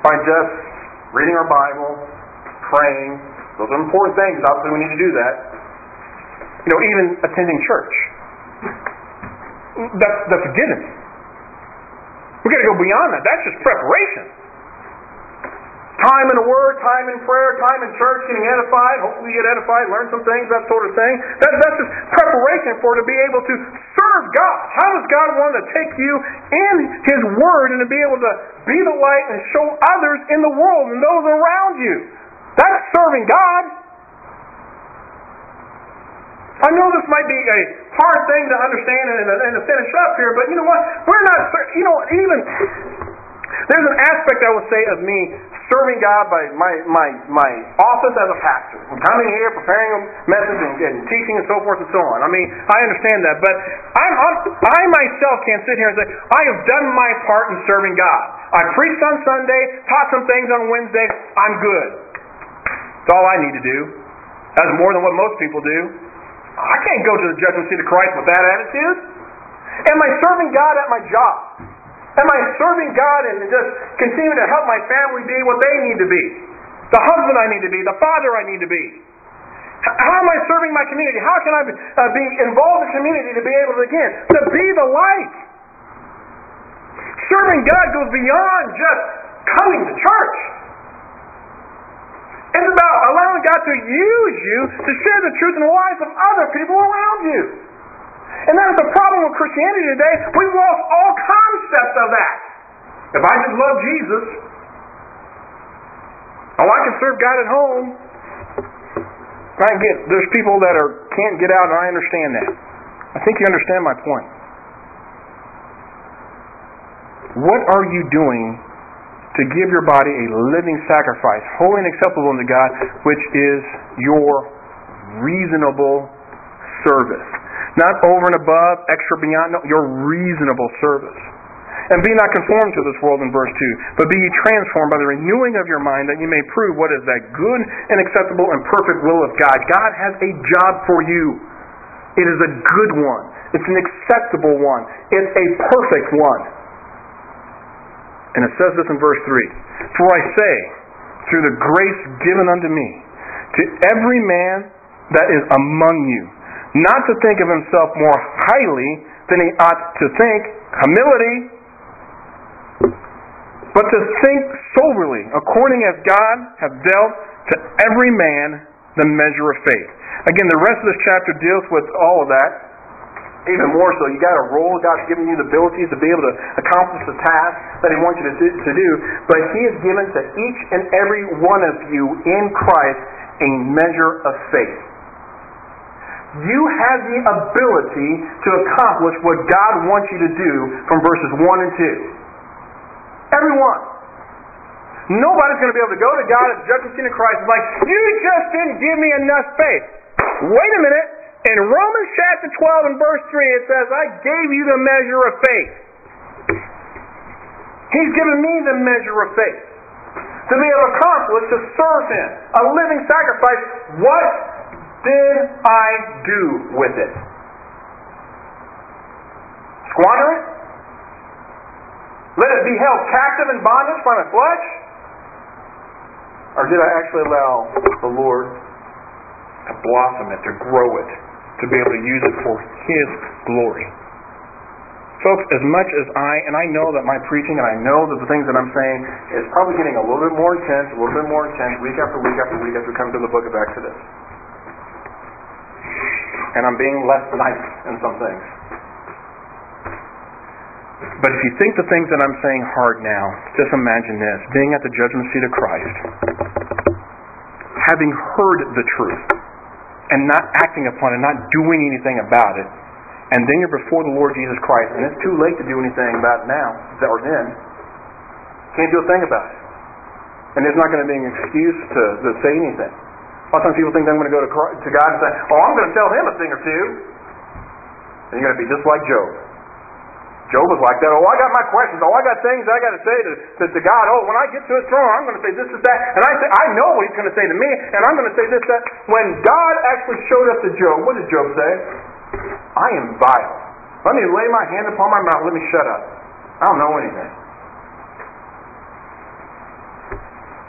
by just reading our Bible, praying. Those are important things. Obviously, we need to do that. Even attending church. That's given. We've got to go beyond that. That's just preparation. Time in the Word, time in prayer, time in church, getting edified. Hopefully you get edified, learn some things, that sort of thing. That's just preparation for to be able to serve God. How does God want to take you in His Word and to be able to be the light and show others in the world and those around you? That's serving God. I know this might be a hard thing to understand and to finish up here, but you know what? We're not, even there's an aspect I would say of me serving God by my office as a pastor. I'm coming here, preparing a message and teaching and so forth and so on. I understand that, but I myself can't sit here and say, I have done my part in serving God. I preached on Sunday, taught some things on Wednesday, I'm good. That's all I need to do. That's more than what most people do. I can't go to the judgment seat of Christ with that attitude. Am I serving God at my job? Am I serving God and just continue to help my family be what they need to be? The husband I need to be, the father I need to be. How am I serving my community? How can I be involved in community to be able to, again, to be the light? Serving God goes beyond just coming to church. It's about allowing God to use you to share the truth in the lives of other people around you. And that is the problem with Christianity today. We've lost all concept of that. If I just love Jesus, I can serve God at home. There's people that can't get out, and I understand that. I think you understand my point. What are you doing to give your body a living sacrifice, holy and acceptable unto God, which is your reasonable service? Not over and above, extra beyond, no, your reasonable service. And be not conformed to this world in verse 2, but be ye transformed by the renewing of your mind, that ye may prove what is that good and acceptable and perfect will of God. God has a job for you. It is a good one. It's an acceptable one. It's a perfect one. And it says this in verse 3. For I say, through the grace given unto me, to every man that is among you, not to think of himself more highly than he ought to think, humility, but to think soberly, according as God hath dealt to every man the measure of faith. Again, the rest of this chapter deals with all of that. Even more so, you got a role. God's given you the abilities to be able to accomplish the task that He wants you to do. But He has given to each and every one of you in Christ a measure of faith. You have the ability to accomplish what God wants you to do from verses 1 and 2. Everyone. Nobody's going to be able to go to God at the judgment seat of Christ and be like, you just didn't give me enough faith. Wait a minute. In Romans chapter 12 and verse 3 it says, I gave you the measure of faith. He's given me the measure of faith to be able to accomplish, to serve Him, a living sacrifice. What did I do with it? Squander it? Let it be held captive in bondage by my flesh? Or did I actually allow the Lord to blossom it, to grow it, to be able to use it for His glory? Folks, as much as and I know that my preaching and I know that the things that I'm saying is probably getting a little bit more intense, week after week after week as we come to the book of Exodus. And I'm being less nice in some things. But if you think the things that I'm saying hard now, just imagine this, being at the judgment seat of Christ, having heard the truth, and not acting upon it, not doing anything about it, and then you're before the Lord Jesus Christ, and it's too late to do anything about it now, or then. Can't do a thing about it. And there's not going to be an excuse to say anything. A lot of times people think I'm going to go to God and say, I'm going to tell Him a thing or two. And you're going to be just like Job. Job was like that. I got my questions. I got things I got to say to God. When I get to His throne, I'm going to say this, that. And I know what He's going to say to me, and I'm going to say this, that. When God actually showed up to Job, what did Job say? I am vile. Let me lay my hand upon my mouth. Let me shut up. I don't know anything.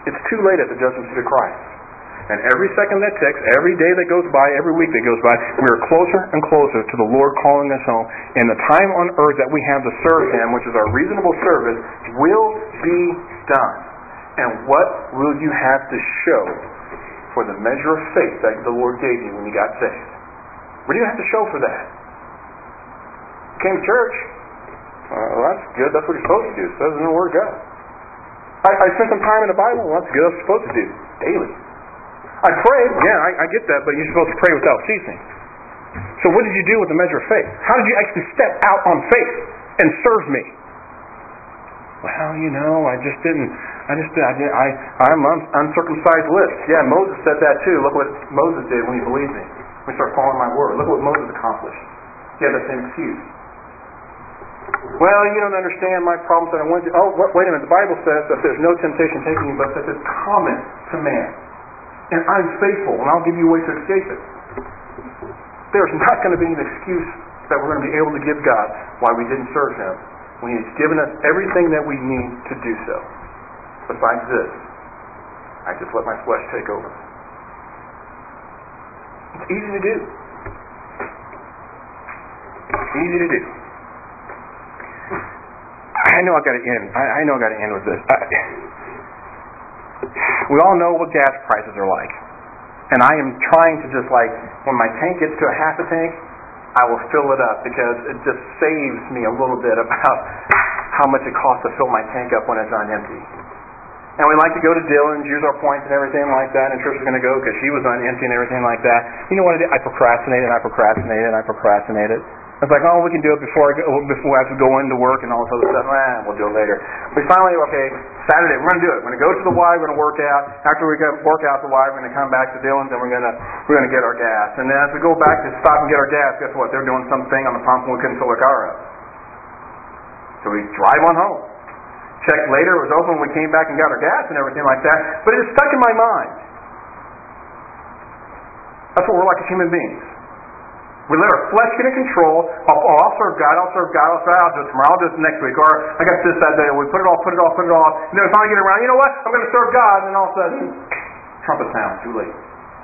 It's too late at the judgment seat of Christ. And every second that ticks, every day that goes by, every week that goes by, we are closer and closer to the Lord calling us home. And the time on earth that we have to serve Him, which is our reasonable service, will be done. And what will you have to show for the measure of faith that the Lord gave you when you got saved? What do you have to show for that? You came to church. Well, that's good. That's what you're supposed to do. It says in the Word of God. I spent some time in the Bible. Well, that's good. That's what you're supposed to do. Daily. I prayed. Yeah, I get that, but you're supposed to pray without ceasing. So what did you do with the measure of faith? How did you actually step out on faith and serve me? Well, I just didn't. I'm uncircumcised lips. Yeah, Moses said that too. Look what Moses did when he believed me. When he started following my word. Look what Moses accomplished. He had that same excuse. Well, you don't understand my problems that I went through. Oh, wait a minute. The Bible says that there's no temptation taking you, but that it's common to man. And I'm faithful, and I'll give you a way to escape it. There's not going to be an excuse that we're going to be able to give God why we didn't serve Him when He's given us everything that we need to do so. Besides this, I just let my flesh take over. It's easy to do. It's easy to do. I know I've got to end. I know I've got to end with this. We all know what gas prices are like. And I am trying to just when my tank gets to a half a tank, I will fill it up because it just saves me a little bit about how much it costs to fill my tank up when it's on empty. And we like to go to Dillon's, use our points and everything like that, and Trish was going to go because she was on empty and everything like that. You know what I did? I procrastinated. It's like, we can do it before I have to go into work and all this other stuff. We'll do it later. We finally, Saturday, we're going to do it. We're going to go to the Y, we're going to work out. After we work out the Y, we're going to come back to Dillon's and we're going to get our gas. And then as we go back to stop and get our gas, guess what? They're doing something on the pump and we couldn't fill our car up. So we drive on home. Checked later, it was open when we came back and got our gas and everything like that. But it is stuck in my mind. That's what we're like as human beings. We let our flesh get in control. I'll serve God. I'll do it tomorrow. I'll do it next week. Or I got this, that day. We put it off. And then we finally get around, you know what? I'm going to serve God. And then all of a sudden, trumpet sounds. Too late.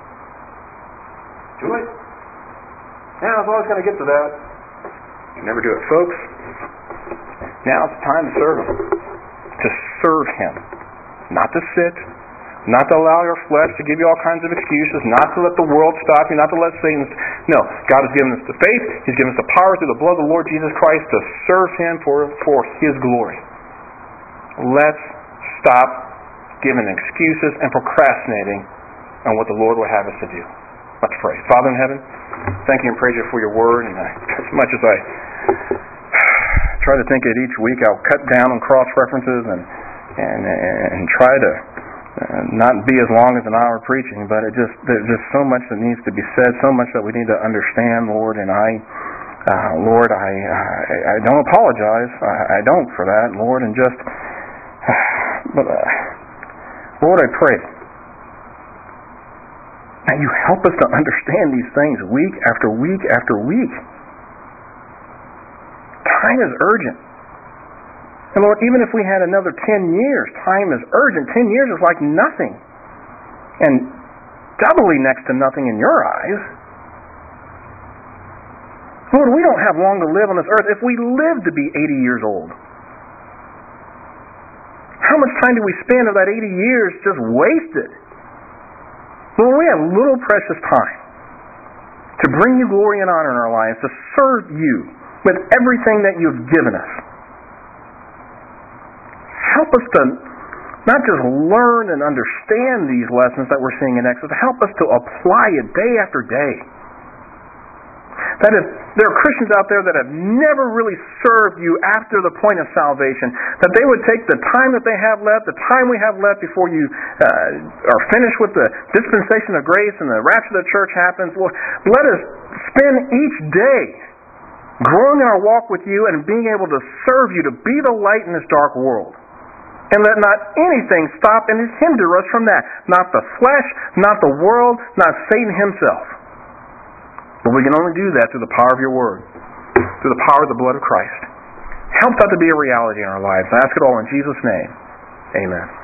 Yeah, I was always going to get to that. You never do it, folks. Now it's time to serve Him. To serve Him. Not to sit. Not to allow your flesh to give you all kinds of excuses, not to let the world stop you, not to let Satan... No, God has given us the faith, He's given us the power through the blood of the Lord Jesus Christ to serve Him for His glory. Let's stop giving excuses and procrastinating on what the Lord will have us to do. Let's pray. Father in heaven, thank You and praise You for Your word, and as much as I try to think it each week, I'll cut down on cross-references and try to not be as long as an hour preaching, but there's just so much that needs to be said, so much that we need to understand, Lord, and I don't apologize. I don't for that, Lord, and just, but Lord, I pray that You help us to understand these things week after week after week. Time is urgent. And Lord, even if we had another 10 years, time is urgent. 10 years is like nothing. And doubly next to nothing in Your eyes. Lord, we don't have long to live on this earth. If we live to be 80 years old, how much time do we spend of that 80 years just wasted? Lord, we have little precious time to bring You glory and honor in our lives, to serve You with everything that You've given us. Help us to not just learn and understand these lessons that we're seeing in Exodus, help us to apply it day after day. That if there are Christians out there that have never really served You after the point of salvation, that they would take the time that they have left, the time we have left before You are finished with the dispensation of grace and the rapture of the church happens, Lord, let us spend each day growing in our walk with You and being able to serve You, to be the light in this dark world. And let not anything stop and hinder us from that. Not the flesh, not the world, not Satan himself. But we can only do that through the power of Your word, through the power of the blood of Christ. Help that to be a reality in our lives. I ask it all in Jesus' name. Amen.